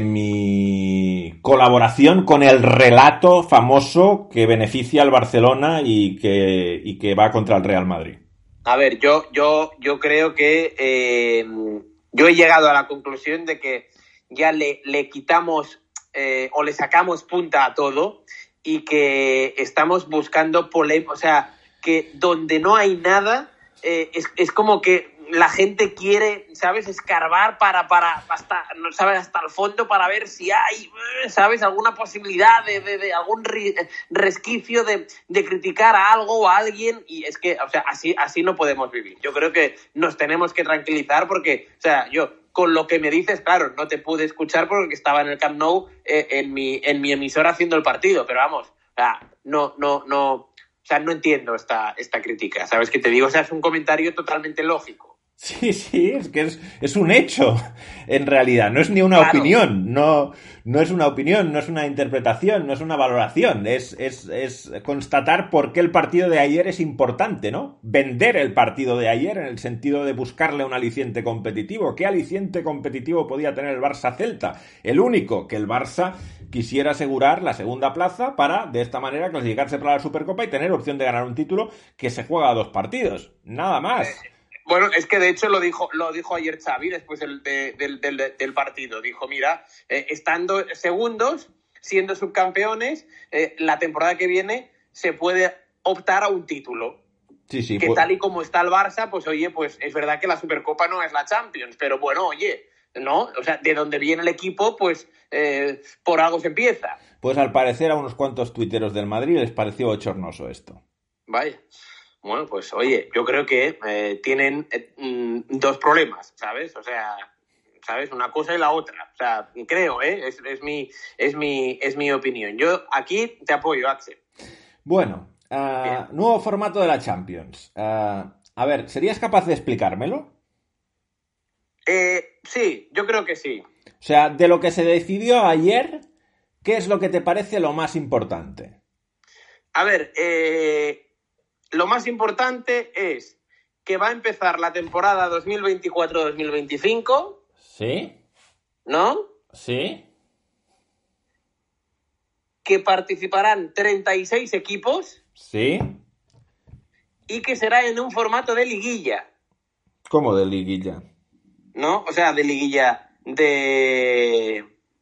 mi colaboración con el relato famoso que beneficia al Barcelona y que, y que va contra el Real Madrid. A ver, yo, yo, yo creo que eh, yo he llegado a la conclusión de que ya le, le quitamos eh, o le sacamos punta a todo, y que estamos buscando polémica, o sea, que donde no hay nada, eh, es, es como que la gente quiere, ¿sabes?, escarbar para, para hasta, ¿sabes?, hasta el fondo, para ver si hay, ¿sabes?, alguna posibilidad de, de, de algún resquicio de, de criticar a algo o a alguien. Y es que, o sea, así, así no podemos vivir. Yo creo que nos tenemos que tranquilizar, porque, o sea, yo, con lo que me dices, claro, no te pude escuchar porque estaba en el Camp Nou, eh, en mi, en mi emisora haciendo el partido, pero vamos, o sea, no, no, no, o sea, no entiendo esta, esta crítica, ¿sabes qué te digo? O sea, es un comentario totalmente lógico. Sí, sí, es que es, es un hecho, en realidad, no es ni una Claro. opinión, no, no es una opinión, no es una interpretación, no es una valoración, es, es, es constatar por qué el partido de ayer es importante, ¿no? Vender el partido de ayer en el sentido de buscarle un aliciente competitivo. ¿Qué aliciente competitivo podía tener el Barça-Celta? El único, que el Barça quisiera asegurar la segunda plaza para, de esta manera, clasificarse para la Supercopa y tener opción de ganar un título que se juega a dos partidos, nada más. Eh, Bueno, es que de hecho lo dijo, lo dijo ayer Xavi después del, de, del, del, del partido. Dijo, mira, eh, estando segundos, siendo subcampeones, eh, la temporada que viene se puede optar a un título. Sí, sí, que pues... tal y como está el Barça, pues oye, pues es verdad que la Supercopa no es la Champions, pero bueno, oye, ¿no? O sea, de donde viene el equipo, pues eh, por algo se empieza. Pues al parecer a unos cuantos tuiteros del Madrid les pareció bochornoso esto. Vaya. Bueno, pues oye, yo creo que eh, tienen eh, dos problemas, ¿sabes? O sea, ¿sabes? Una cosa y la otra. O sea, creo, ¿eh? Es, es, mi, es, mi, es mi opinión. Yo aquí te apoyo, Axel. Bueno, uh, nuevo formato de la Champions. Uh, a ver, ¿serías capaz de explicármelo? Eh, sí, yo creo que sí. O sea, de lo que se decidió ayer, ¿qué es lo que te parece lo más importante? A ver, eh... lo más importante es que va a empezar la temporada dos mil veinticuatro dos mil veinticinco. ¿Sí? ¿No? ¿Sí? Que participarán treinta y seis equipos. ¿Sí? Y que será en un formato de liguilla. ¿Cómo de liguilla? ¿No? O sea, de liguilla de...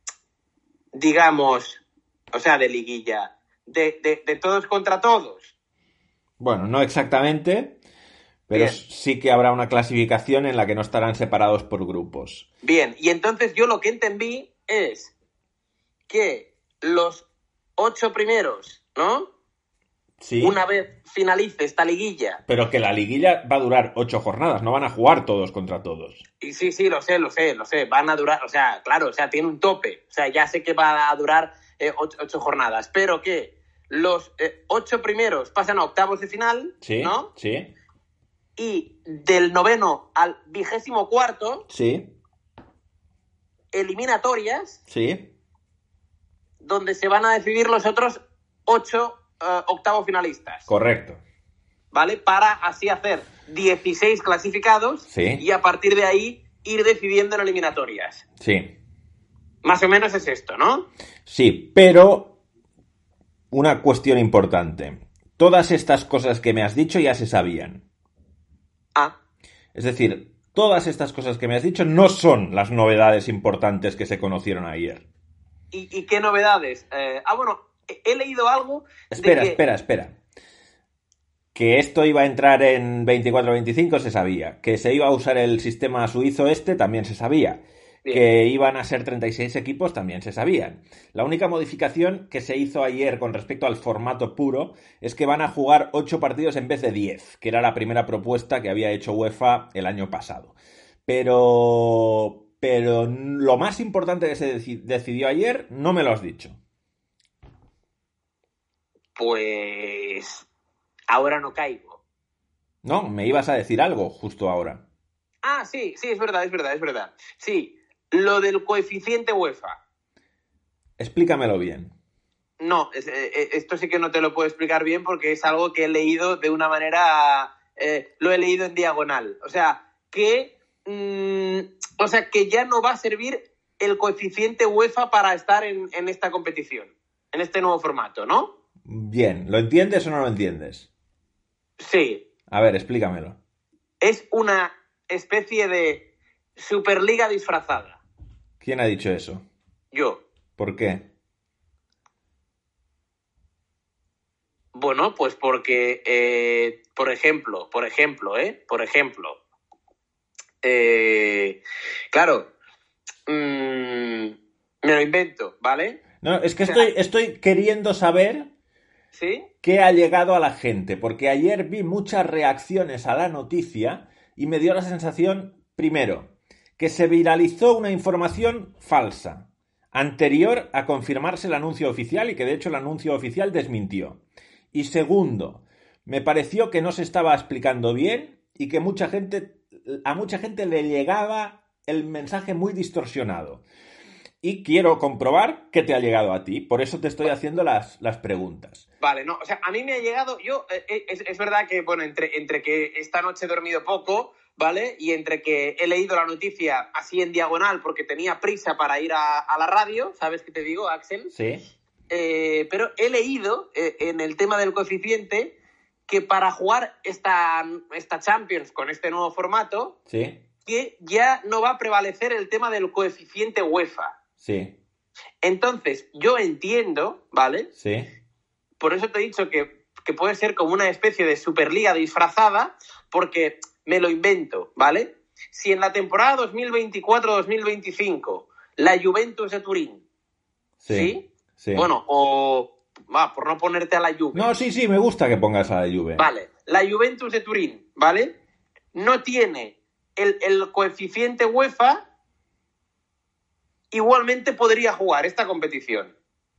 digamos... O sea, de liguilla. De, de, de todos contra todos. Bueno, no exactamente, pero Bien. Sí que habrá una clasificación en la que no estarán separados por grupos. Bien, y entonces yo lo que entendí es que los ocho primeros, ¿no? Sí. Una vez finalice esta liguilla. Pero que la liguilla va a durar ocho jornadas, no van a jugar todos contra todos. Y sí, sí, lo sé, lo sé, lo sé. Van a durar, o sea, claro, o sea, tiene un tope. O sea, ya sé que va a durar eh, ocho, ocho jornadas, pero que los eh, ocho primeros pasan a octavos de final, sí, ¿no? Sí. Y del noveno al vigésimo cuarto, sí, eliminatorias, sí, donde se van a decidir los otros ocho uh, octavos finalistas. Correcto. ¿Vale? Para así hacer dieciséis clasificados, sí, y a partir de ahí ir decidiendo en eliminatorias. Sí. Más o menos es esto, ¿no? Sí, pero una cuestión importante. Todas estas cosas que me has dicho ya se sabían. Ah. Es decir, todas estas cosas que me has dicho no son las novedades importantes que se conocieron ayer. ¿Y, y qué novedades? Eh, ah, bueno, he, he leído algo... Espera, de que... espera, espera. Que esto iba a entrar en veinticuatro veinticinco se sabía. Que se iba a usar el sistema suizo este también se sabía. Bien. Que iban a ser treinta y seis equipos también se sabían. La única modificación que se hizo ayer con respecto al formato puro es que van a jugar ocho partidos en vez de diez, que era la primera propuesta que había hecho UEFA el año pasado. Pero, pero lo más importante que se decidió ayer no me lo has dicho. Pues ahora no caigo. No, me ibas a decir algo justo ahora. Ah, sí, sí, es verdad, es verdad, es verdad. Sí, lo del coeficiente UEFA. Explícamelo bien. No, es, eh, esto sí que no te lo puedo explicar bien porque es algo que he leído de una manera... Eh, lo he leído en diagonal. O sea, que... Mmm, o sea, que ya no va a servir el coeficiente UEFA para estar en, en esta competición, en este nuevo formato, ¿no? Bien, ¿lo entiendes o no lo entiendes? Sí. A ver, explícamelo. Es una especie de Superliga disfrazada. ¿Quién ha dicho eso? Yo. ¿Por qué? Bueno, pues porque, eh, por ejemplo, por ejemplo, ¿eh? Por ejemplo, eh, claro, mmm, me lo invento, ¿vale? No, es que estoy, estoy queriendo saber ¿Sí? qué ha llegado a la gente, porque ayer vi muchas reacciones a la noticia y me dio la sensación, primero, que se viralizó una información falsa, anterior a confirmarse el anuncio oficial y que de hecho el anuncio oficial desmintió. Y segundo, me pareció que no se estaba explicando bien y que mucha gente, a mucha gente le llegaba el mensaje muy distorsionado. Y quiero comprobar que te ha llegado a ti. Por eso te estoy haciendo las, las preguntas. Vale, no, o sea, a mí me ha llegado, yo, eh, es, es verdad que, bueno, entre, entre que esta noche he dormido poco, ¿vale? Y entre que he leído la noticia así en diagonal porque tenía prisa para ir a, a la radio, ¿sabes qué te digo, Axel? Sí. Eh, pero he leído eh, en el tema del coeficiente que para jugar esta, esta Champions con este nuevo formato, Sí. que ya no va a prevalecer el tema del coeficiente UEFA. Sí. Entonces, yo entiendo, ¿vale? Sí. Por eso te he dicho que, que puede ser como una especie de Superliga disfrazada, porque me lo invento, ¿vale? Si en la temporada dos mil veinticuatro dos mil veinticinco la Juventus de Turín, Sí. ¿sí? Sí. Bueno, o... Va, por no ponerte a la Juve. No, sí, sí, me gusta que pongas a la Juve. Vale, la Juventus de Turín, ¿vale? No tiene el, el coeficiente UEFA, igualmente podría jugar esta competición.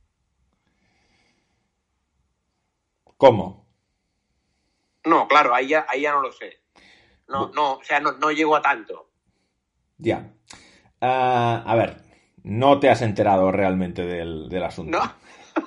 ¿Cómo? No, claro, ahí ya, ahí ya no lo sé. No, no, o sea, no, no llego a tanto. Ya. Uh, a ver, no te has enterado realmente del, del asunto. ¿No?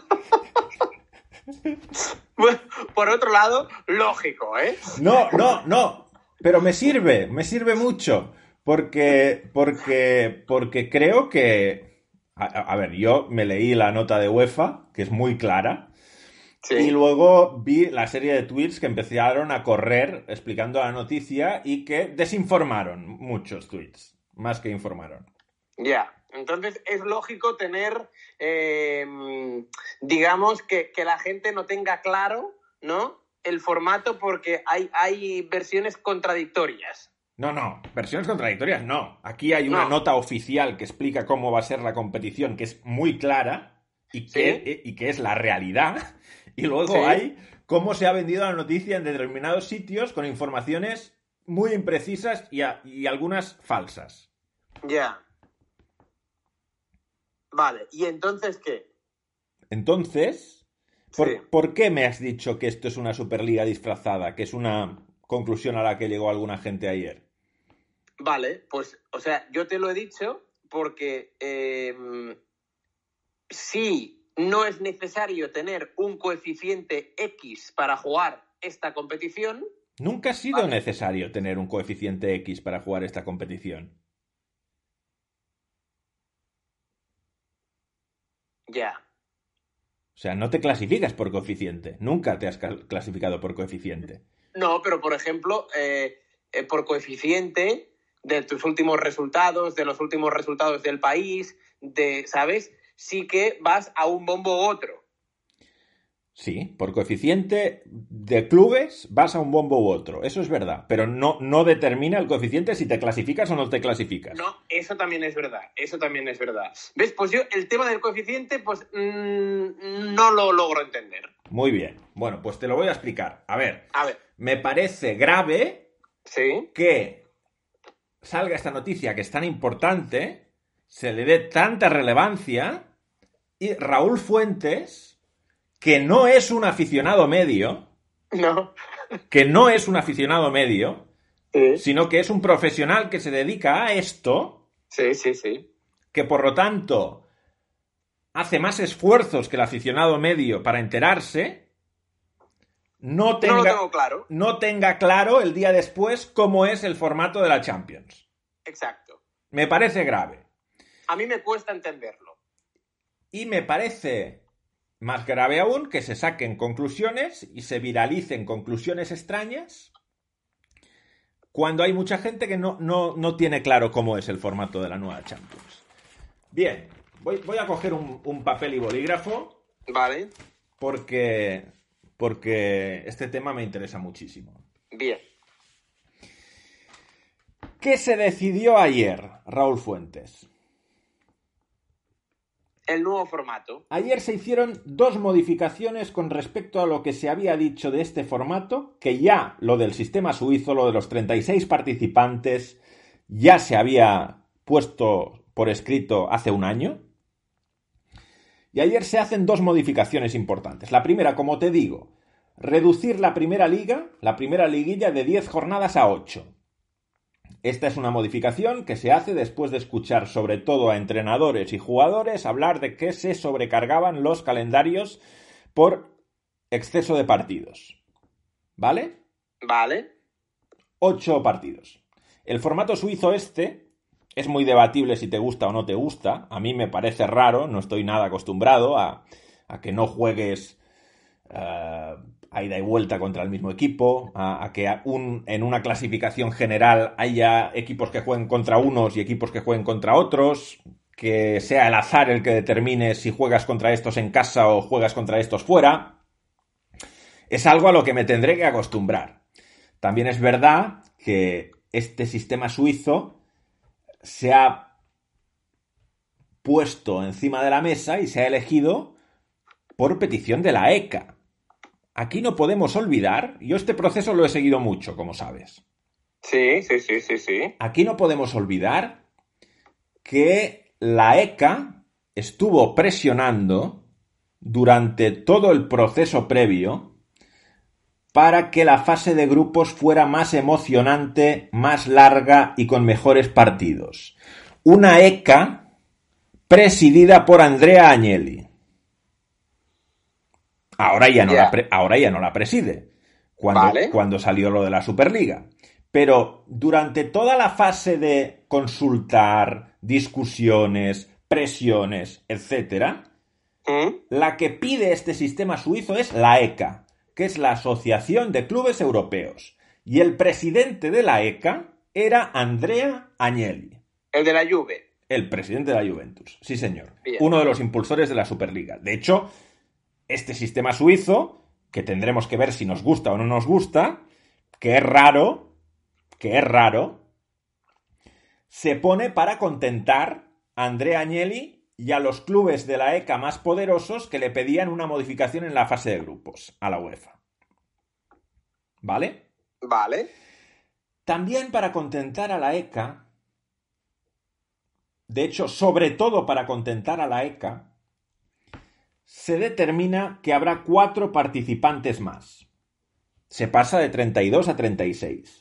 Bueno, por otro lado, lógico, ¿eh? No, no, no. Pero me sirve, me sirve mucho. Porque, porque, porque creo que... A, a ver, yo me leí la nota de UEFA, que es muy clara. Sí. Y luego vi la serie de tweets que empezaron a correr explicando la noticia y que desinformaron muchos tweets, más que informaron. Ya, entonces es lógico tener, eh, digamos, que, que la gente no tenga claro, ¿no?, el formato porque hay, hay versiones contradictorias. No, no, versiones contradictorias no. Aquí hay una no. nota oficial que explica cómo va a ser la competición, que es muy clara y que, ¿sí?, y que es la realidad. Y luego ¿sí?, hay cómo se ha vendido la noticia en determinados sitios con informaciones muy imprecisas y, a, y algunas falsas. Ya. Vale, ¿y entonces qué? Entonces, ¿por, sí. ¿por qué me has dicho que esto es una Superliga disfrazada? Que es una conclusión a la que llegó alguna gente ayer. Vale, pues, o sea, yo te lo he dicho porque eh, sí... no es necesario tener un coeficiente X para jugar esta competición. Nunca ha sido vale. necesario tener un coeficiente X para jugar esta competición. Ya. O sea, no te clasificas por coeficiente. Nunca te has clasificado por coeficiente. No, pero por ejemplo, eh, eh, por coeficiente de tus últimos resultados, de los últimos resultados del país, de, ¿sabes?, sí que vas a un bombo u otro. Sí, por coeficiente de clubes vas a un bombo u otro. Eso es verdad. Pero no, no determina el coeficiente si te clasificas o no te clasificas. No, eso también es verdad. Eso también es verdad. ¿Ves? Pues yo el tema del coeficiente pues mmm, no lo logro entender. Muy bien. Bueno, pues te lo voy a explicar. A ver. A ver. Me parece grave ¿sí?, que salga esta noticia que es tan importante, se le dé tanta relevancia y Raúl Fuentes, que no es un aficionado medio, no, que no es un aficionado medio, Sí, sino que es un profesional que se dedica a esto, sí, sí, sí. que por lo tanto hace más esfuerzos que el aficionado medio para enterarse, no No lo tenga, tengo claro. no tenga claro el día después cómo es el formato de la Champions. Exacto. Me parece grave. A mí me cuesta entenderlo. Y me parece más grave aún que se saquen conclusiones y se viralicen conclusiones extrañas cuando hay mucha gente que no, no, no tiene claro cómo es el formato de la nueva Champions. Bien, voy, voy a coger un, un papel y bolígrafo. Vale. Porque, porque este tema me interesa muchísimo. Bien. ¿Qué se decidió ayer, Raúl Fuentes? El nuevo formato. Ayer se hicieron dos modificaciones con respecto a lo que se había dicho de este formato, que ya lo del sistema suizo, lo de los treinta y seis participantes, ya se había puesto por escrito hace un año. Y ayer se hacen dos modificaciones importantes. La primera, como te digo, reducir la primera liga, la primera liguilla de diez jornadas a ocho. Esta es una modificación que se hace después de escuchar sobre todo a entrenadores y jugadores hablar de que se sobrecargaban los calendarios por exceso de partidos. ¿Vale? Vale. Ocho partidos. El formato suizo este es muy debatible si te gusta o no te gusta. A mí me parece raro, no estoy nada acostumbrado a, a que no juegues uh, a ida y vuelta contra el mismo equipo, a, a que un, en una clasificación general haya equipos que jueguen contra unos y equipos que jueguen contra otros, que sea el azar el que determine si juegas contra estos en casa o juegas contra estos fuera. Es algo a lo que me tendré que acostumbrar. También es verdad que este sistema suizo se ha puesto encima de la mesa y se ha elegido por petición de la E C A. Aquí no podemos olvidar, yo este proceso lo he seguido mucho, como sabes. Sí, sí, sí, sí, sí. Aquí no podemos olvidar que la E C A estuvo presionando durante todo el proceso previo para que la fase de grupos fuera más emocionante, más larga y con mejores partidos. Una E C A presidida por Andrea Agnelli. Ahora ya no, yeah. la, pre- ahora ya no la preside, cuando, vale. cuando salió lo de la Superliga. Pero durante toda la fase de consultar, discusiones, presiones, etcétera, ¿Mm? la que pide este sistema suizo es la E C A, que es la Asociación de Clubes Europeos. Y el presidente de la E C A era Andrea Agnelli. El de la Juve. El presidente de la Juventus, sí señor. Bien. Uno de los impulsores de la Superliga. De hecho, este sistema suizo, que tendremos que ver si nos gusta o no nos gusta, que es raro, que es raro, se pone para contentar a Andrea Agnelli y a los clubes de la E C A más poderosos que le pedían una modificación en la fase de grupos a la UEFA. ¿Vale? Vale. También para contentar a la E C A, de hecho, sobre todo para contentar a la E C A, se determina que habrá cuatro participantes más. Se pasa de treinta y dos a treinta y seis.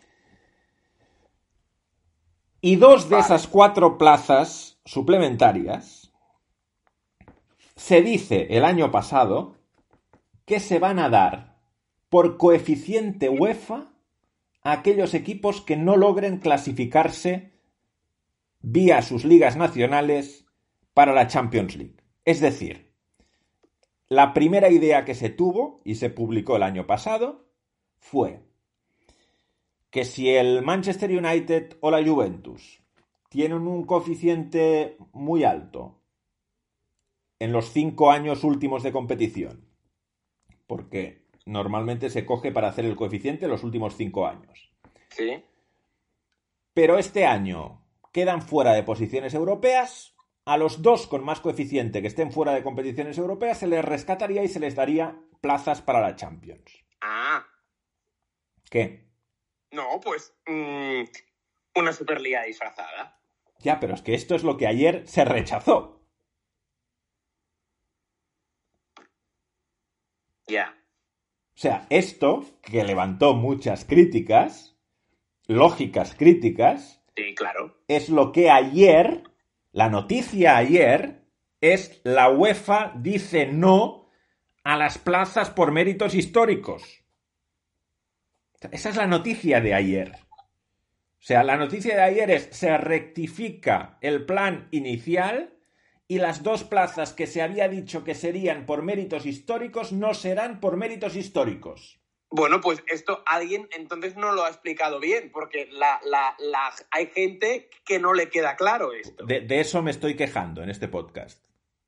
Y dos de Vale. esas cuatro plazas suplementarias se dice el año pasado que se van a dar por coeficiente UEFA a aquellos equipos que no logren clasificarse vía sus ligas nacionales para la Champions League. Es decir, la primera idea que se tuvo y se publicó el año pasado fue que si el Manchester United o la Juventus tienen un coeficiente muy alto en los cinco años últimos de competición, porque normalmente se coge para hacer el coeficiente los últimos cinco años. Sí. Pero este año quedan fuera de posiciones europeas. A los dos con más coeficiente que estén fuera de competiciones europeas se les rescataría y se les daría plazas para la Champions. Ah. ¿Qué? No, pues mmm, una Superliga disfrazada. Ya, pero es que esto es lo que ayer se rechazó. Ya. O sea, esto, que levantó muchas críticas, lógicas críticas, sí, claro, es lo que ayer, la noticia ayer, es la UEFA dice no a las plazas por méritos históricos. Esa es la noticia de ayer. O sea, la noticia de ayer es se rectifica el plan inicial y las dos plazas que se había dicho que serían por méritos históricos no serán por méritos históricos. Bueno, pues esto alguien entonces no lo ha explicado bien, porque la, la, la, hay gente que no le queda claro esto. De, de eso me estoy quejando en este podcast.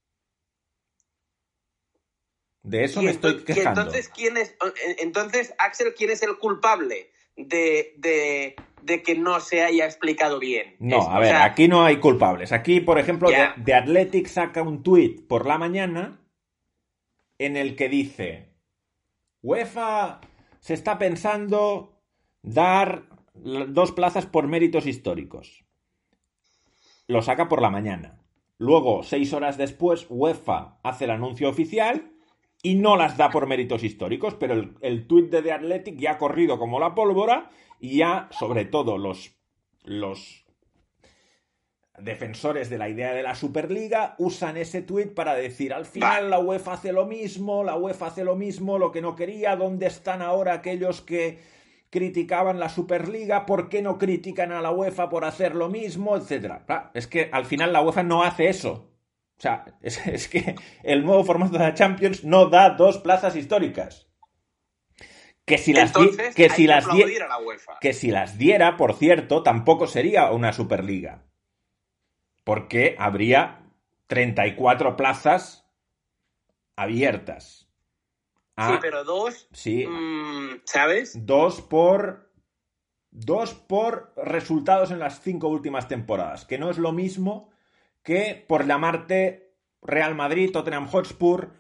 De eso me estoy quejando. Entonces, ¿quién es, entonces, Axel, ¿quién es el culpable de, de, de que no se haya explicado bien? No, es, a ver, sea, aquí no hay culpables. Aquí, por ejemplo, yeah. The Athletic saca un tuit por la mañana en el que dice: UEFA se está pensando dar dos plazas por méritos históricos. Lo saca por la mañana. Luego, seis horas después, UEFA hace el anuncio oficial y no las da por méritos históricos, pero el, el tuit de The Athletic ya ha corrido como la pólvora y ya, sobre todo, los, los defensores de la idea de la Superliga usan ese tuit para decir, al final la UEFA hace lo mismo, la UEFA hace lo mismo, lo que no quería, ¿dónde están ahora aquellos que criticaban la Superliga? ¿Por qué no critican a la UEFA por hacer lo mismo? Etcétera. Es que al final la UEFA no hace eso. O sea, es, es que el nuevo formato de la Champions no da dos plazas históricas. Que si las, Entonces, que hay si que las aplaudir a la UEFA. Que si las diera, por cierto, tampoco sería una Superliga. Porque habría treinta y cuatro plazas abiertas. Ah, sí, pero dos, sí, mmm, ¿sabes? Dos por, dos por resultados en las cinco últimas temporadas, que no es lo mismo que por llamarte Real Madrid, Tottenham Hotspur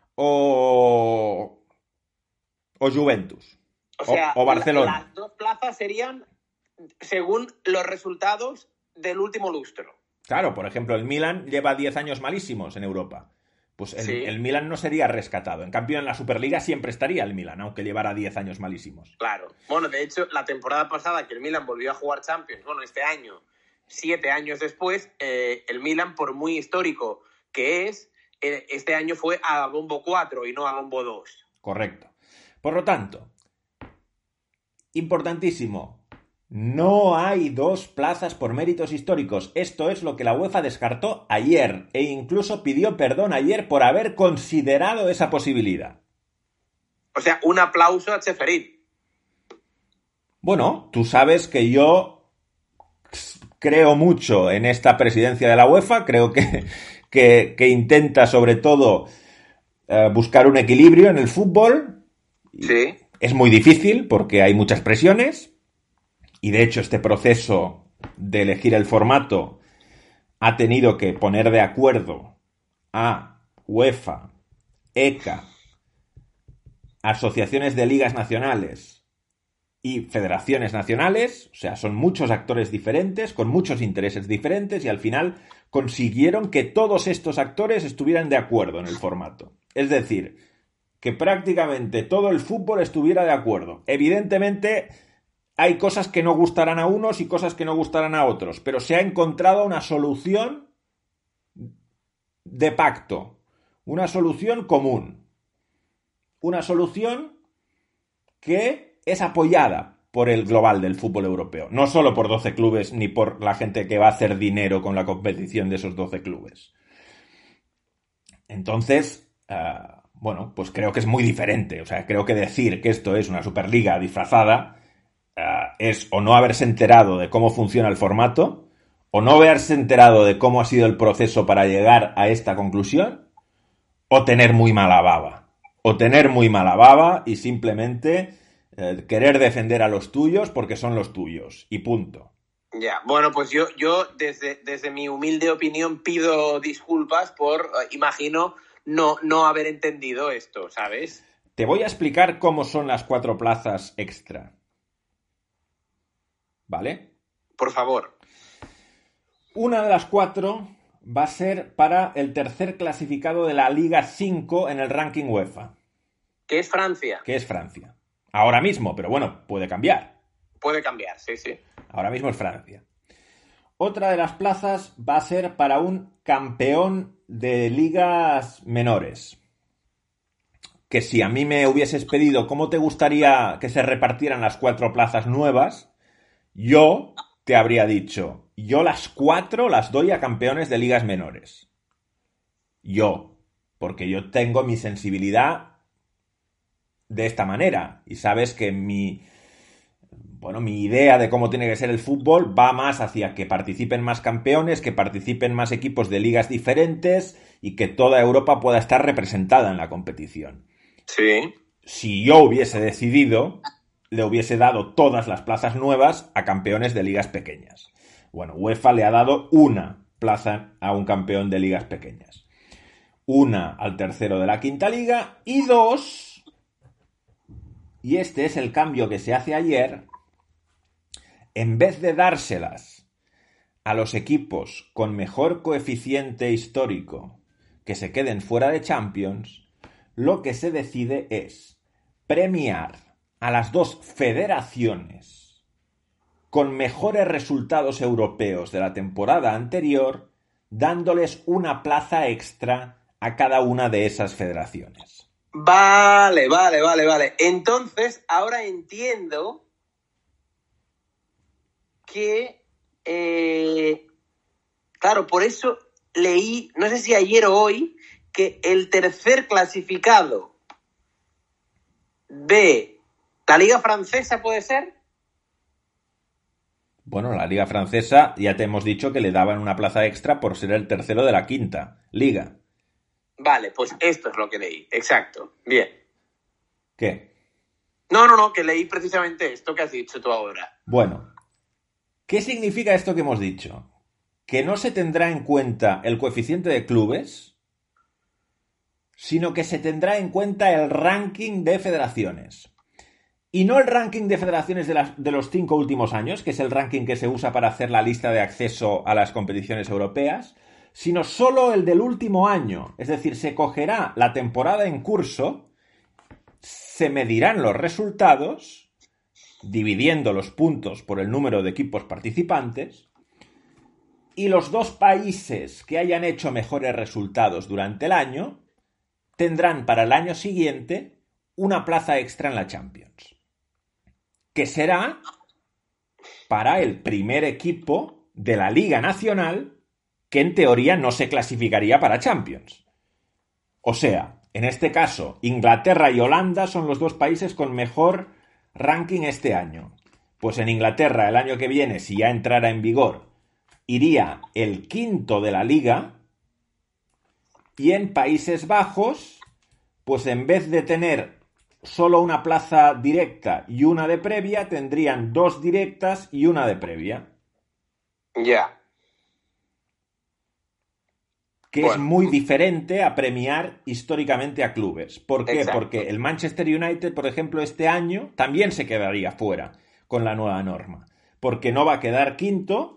o, o Juventus. O sea, o, o Barcelona. La, las dos plazas serían según los resultados del último lustro. Claro, por ejemplo, el Milan lleva diez años malísimos en Europa. Pues el, sí. el Milan no sería rescatado. En cambio, en la Superliga siempre estaría el Milan, aunque llevara diez años malísimos. Claro. Bueno, de hecho, la temporada pasada que el Milan volvió a jugar Champions, bueno, este año, siete años después, eh, el Milan, por muy histórico que es, eh, este año fue a bombo cuatro y no a bombo dos. Correcto. Por lo tanto, importantísimo, no hay dos plazas por méritos históricos. Esto es lo que la UEFA descartó ayer e incluso pidió perdón ayer por haber considerado esa posibilidad. O sea, un aplauso a Ceferín. Bueno, tú sabes que yo creo mucho en esta presidencia de la UEFA, creo que, que, que intenta sobre todo eh, buscar un equilibrio en el fútbol. Sí. Es muy difícil porque hay muchas presiones. Y de hecho este proceso de elegir el formato ha tenido que poner de acuerdo a UEFA, E C A, asociaciones de ligas nacionales y federaciones nacionales. O sea, son muchos actores diferentes, con muchos intereses diferentes y al final consiguieron que todos estos actores estuvieran de acuerdo en el formato. Es decir, que prácticamente todo el fútbol estuviera de acuerdo. Evidentemente hay cosas que no gustarán a unos y cosas que no gustarán a otros, pero se ha encontrado una solución de pacto, una solución común, una solución que es apoyada por el global del fútbol europeo, no solo por doce clubes ni por la gente que va a hacer dinero con la competición de esos doce clubes. Entonces, uh, bueno, pues creo que es muy diferente. O sea, creo que decir que esto es una Superliga disfrazada Uh, es o no haberse enterado de cómo funciona el formato, o no haberse enterado de cómo ha sido el proceso para llegar a esta conclusión, o tener muy mala baba. O tener muy mala baba y simplemente eh, querer defender a los tuyos porque son los tuyos. Y punto. Ya, bueno, pues yo, yo desde, desde mi humilde opinión pido disculpas por, uh, imagino, no, no haber entendido esto, ¿sabes? Te voy a explicar cómo son las cuatro plazas extra. ¿Vale? Por favor. Una de las cuatro va a ser para el tercer clasificado de la Liga cinco en el ranking UEFA. Que es Francia. Que es Francia. Ahora mismo, pero bueno, puede cambiar. Puede cambiar, sí, sí. Ahora mismo es Francia. Otra de las plazas va a ser para un campeón de ligas menores. Que si a mí me hubieses pedido cómo te gustaría que se repartieran las cuatro plazas nuevas, yo te habría dicho, yo las cuatro las doy a campeones de ligas menores. Yo, porque yo tengo mi sensibilidad de esta manera. Y sabes que mi, bueno, mi idea de cómo tiene que ser el fútbol va más hacia que participen más campeones, que participen más equipos de ligas diferentes y que toda Europa pueda estar representada en la competición. Sí. Si yo hubiese decidido, le hubiese dado todas las plazas nuevas a campeones de ligas pequeñas. Bueno, UEFA le ha dado una plaza a un campeón de ligas pequeñas. Una al tercero de la quinta liga y dos, y este es el cambio que se hace ayer, en vez de dárselas a los equipos con mejor coeficiente histórico que se queden fuera de Champions, lo que se decide es premiar a las dos federaciones con mejores resultados europeos de la temporada anterior, dándoles una plaza extra a cada una de esas federaciones. Vale, vale, vale, vale. Entonces, ahora entiendo que, eh, claro, por eso leí, no sé si ayer o hoy, que el tercer clasificado de la Liga Francesa puede ser. Bueno, la Liga Francesa ya te hemos dicho que le daban una plaza extra por ser el tercero de la quinta liga. Vale, pues esto es lo que leí, exacto. Bien. ¿Qué? No, no, no, que leí precisamente esto que has dicho tú ahora. Bueno, ¿qué significa esto que hemos dicho? Que no se tendrá en cuenta el coeficiente de clubes, sino que se tendrá en cuenta el ranking de federaciones. Y no el ranking de federaciones de, las, de los cinco últimos años, que es el ranking que se usa para hacer la lista de acceso a las competiciones europeas, sino solo el del último año. Es decir, se cogerá la temporada en curso, se medirán los resultados, dividiendo los puntos por el número de equipos participantes, y los dos países que hayan hecho mejores resultados durante el año tendrán para el año siguiente una plaza extra en la Champions, que será para el primer equipo de la Liga Nacional que en teoría no se clasificaría para Champions. O sea, en este caso, Inglaterra y Holanda son los dos países con mejor ranking este año. Pues en Inglaterra el año que viene, si ya entrara en vigor, iría el quinto de la liga, y en Países Bajos, pues en vez de tener solo una plaza directa y una de previa, tendrían dos directas y una de previa. Ya. Yeah. Que bueno, es muy diferente a premiar históricamente a clubes. ¿Por qué? Exacto. Porque el Manchester United, por ejemplo, este año también se quedaría fuera con la nueva norma. Porque no va a quedar quinto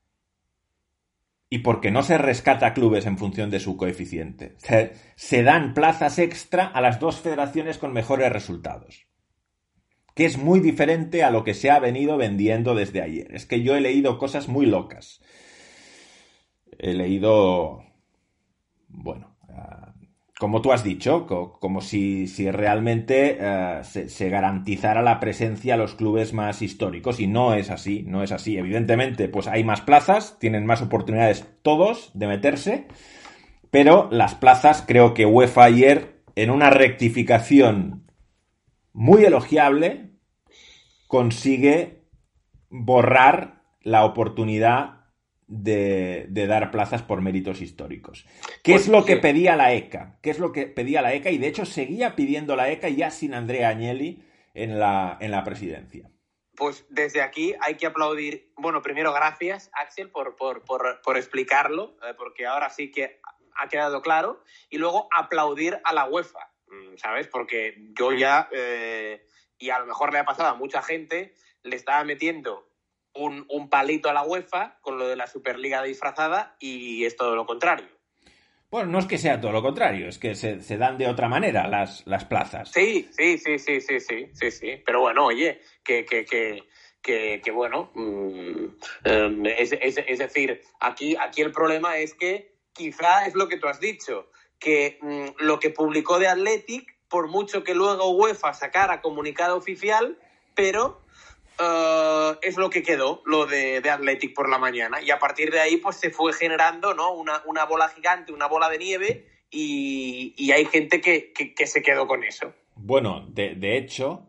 y porque no se rescata a clubes en función de su coeficiente. Se, se dan plazas extra a las dos federaciones con mejores resultados. Que es muy diferente a lo que se ha venido vendiendo desde ayer. Es que yo he leído cosas muy locas. He leído... Bueno, uh, como tú has dicho, co como si, si realmente uh, se, se garantizara la presencia a los clubes más históricos, y no es así, no es así. Evidentemente, pues hay más plazas, tienen más oportunidades todos de meterse, pero las plazas, creo que UEFA ayer, en una rectificación muy elogiable, consigue borrar la oportunidad De, de dar plazas por méritos históricos. ¿Qué pues, es lo que sí. pedía la ECA? ¿Qué es lo que pedía la ECA? Y de hecho seguía pidiendo la ECA ya sin Andrea Agnelli en la, en la presidencia. Pues desde aquí hay que aplaudir, bueno, primero gracias, Axel, por, por, por, por explicarlo, eh, porque ahora sí que ha quedado claro, y luego aplaudir a la UEFA, ¿sabes? Porque yo ya, eh, y a lo mejor le ha pasado a mucha gente, le estaba metiendo Un, un palito a la UEFA con lo de la Superliga disfrazada, y es todo lo contrario. Bueno, no es que sea todo lo contrario, es que se, se dan de otra manera las, las plazas. Sí, sí, sí, sí, sí, sí, sí, sí. Pero bueno, oye, que, que, que, que, que bueno, mmm, um, es, es, es decir, aquí, aquí el problema es que quizá es lo que tú has dicho, que mmm, lo que publicó de Athletic, por mucho que luego UEFA sacara comunicado oficial, pero uh, es lo que quedó, lo de, de Athletic por la mañana. Y a partir de ahí pues se fue generando, ¿no? una, una bola gigante, una bola de nieve, y, y hay gente que, que, que se quedó con eso. Bueno, de, de hecho,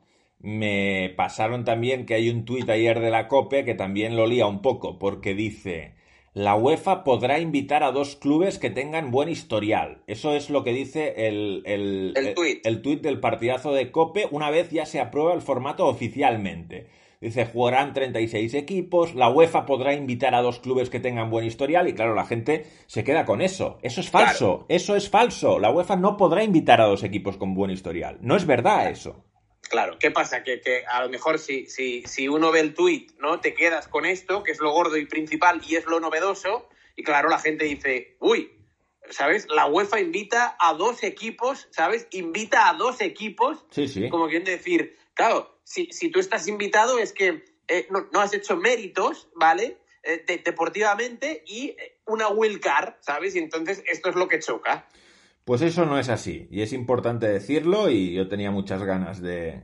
me pasaron también que hay un tuit ayer de la COPE que también lo lía un poco, porque dice: la UEFA podrá invitar a dos clubes que tengan buen historial. Eso es lo que dice el, el, el tuit el, el tuit del partidazo de COPE una vez ya se aprueba el formato oficialmente. Dice, jugarán treinta y seis equipos, la UEFA podrá invitar a dos clubes que tengan buen historial, y claro, la gente se queda con eso. Eso es falso, claro. Eso es falso. La UEFA no podrá invitar a dos equipos con buen historial. No es verdad eso. Claro, ¿qué pasa? Que, que a lo mejor si, si, si uno ve el tuit, ¿no? Te quedas con esto, que es lo gordo y principal y es lo novedoso, y claro, la gente dice, uy, ¿sabes? La UEFA invita a dos equipos, ¿sabes? Invita a dos equipos, sí, sí. Como quieren decir, claro, si, si tú estás invitado es que eh, no, no has hecho méritos, ¿vale? Eh, de, deportivamente y una wild card, ¿sabes? Y entonces esto es lo que choca. Pues eso no es así, y es importante decirlo, y yo tenía muchas ganas de...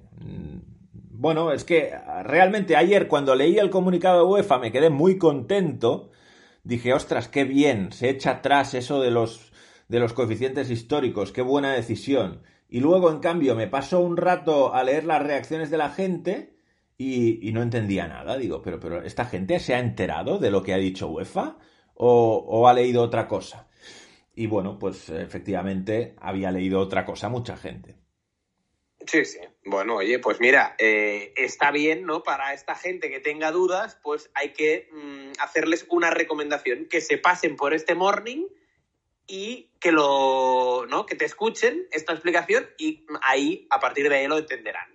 Bueno, es que realmente ayer cuando leí el comunicado de UEFA me quedé muy contento. Dije, ostras, qué bien, se echa atrás eso de los, de los coeficientes históricos, qué buena decisión. Y luego, en cambio, me pasó un rato a leer las reacciones de la gente y, y no entendía nada. Digo, pero, pero ¿esta gente se ha enterado de lo que ha dicho UEFA o, o ha leído otra cosa? Y bueno, pues efectivamente había leído otra cosa mucha gente. Sí, sí. Bueno, oye, pues mira, eh, está bien, ¿no? Para esta gente que tenga dudas, pues hay que mmm, hacerles una recomendación, que se pasen por este morning y que lo, ¿no? Que te escuchen esta explicación y ahí, a partir de ahí, lo entenderán.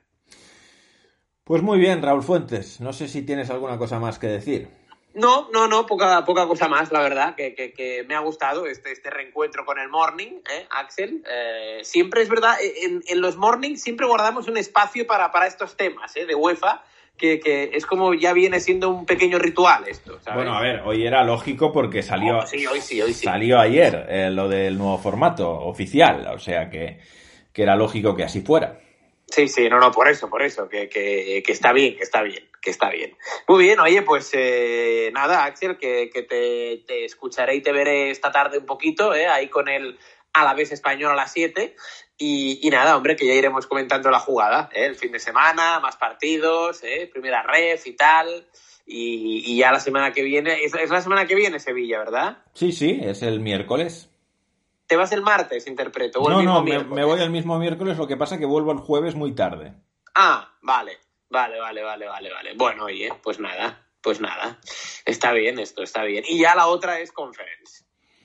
Pues muy bien, Raúl Fuentes. No sé si tienes alguna cosa más que decir. No, no, no, poca, poca cosa más, la verdad, que, que, que me ha gustado este, este reencuentro con el morning, ¿eh, Axel? Eh, siempre es verdad, en, en los mornings siempre guardamos un espacio para, para estos temas, ¿eh? De UEFA, que, que es como ya viene siendo un pequeño ritual esto, ¿sabes? Bueno, a ver, hoy era lógico porque salió, oh, sí, hoy sí, hoy sí. salió ayer eh, lo del nuevo formato oficial, o sea que, que era lógico que así fuera. Sí, sí, no, no, por eso, por eso, que, que, que está bien, que está bien, que está bien. Muy bien, oye, pues eh, nada, Axel, que, que te, te escucharé y te veré esta tarde un poquito, eh, ahí con el Alavés Español a las siete, y, y nada, hombre, que ya iremos comentando la jugada, eh, el fin de semana, más partidos, eh, primera ref y tal, y, y ya la semana que viene, es, es la semana que viene Sevilla, ¿verdad? Sí, sí, es el miércoles. ¿Te vas el martes, interpreto? ¿O el no, mismo no, me, miércoles? me voy el mismo miércoles, lo que pasa que vuelvo el jueves muy tarde. Ah, vale, vale, vale, vale, vale, vale. Bueno, oye, pues nada, pues nada. Está bien esto, está bien. Y ya la otra es Conference.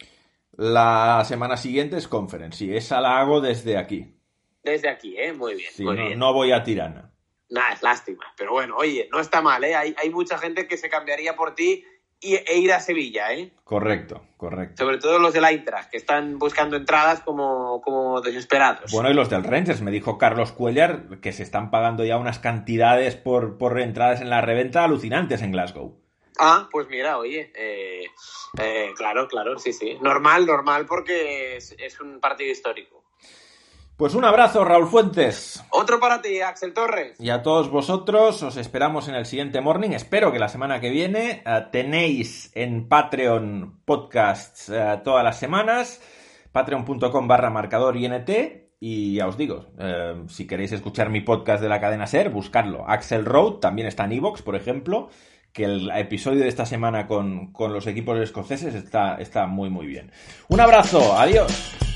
La semana siguiente es Conference, sí, esa la hago desde aquí. Desde aquí, ¿eh? Muy bien, sí, muy no, bien. No voy a Tirana. Nada, es lástima. Pero bueno, oye, no está mal, ¿eh? Hay, hay mucha gente que se cambiaría por ti y, e ir a Sevilla, ¿eh? Correcto, correcto. Sobre todo los del Eintracht, que están buscando entradas como, como desesperados. Bueno, y los del Rangers, me dijo Carlos Cuellar que se están pagando ya unas cantidades por, por entradas en la reventa alucinantes en Glasgow. Ah, pues mira, oye, eh, eh, claro, claro, sí, sí. Normal, normal, porque es, es un partido histórico. Pues un abrazo, Raúl Fuentes. Otro para ti, Axel Torres. Y a todos vosotros os esperamos en el siguiente morning. Espero que la semana que viene uh, tenéis en Patreon podcasts uh, todas las semanas. Patreon.com barra marcador INT. Y ya os digo, uh, si queréis escuchar mi podcast de la cadena SER, buscadlo. Axel Road, también está en iVoox, por ejemplo. Que el episodio de esta semana con, con los equipos escoceses está, está muy, muy bien. Un abrazo, adiós.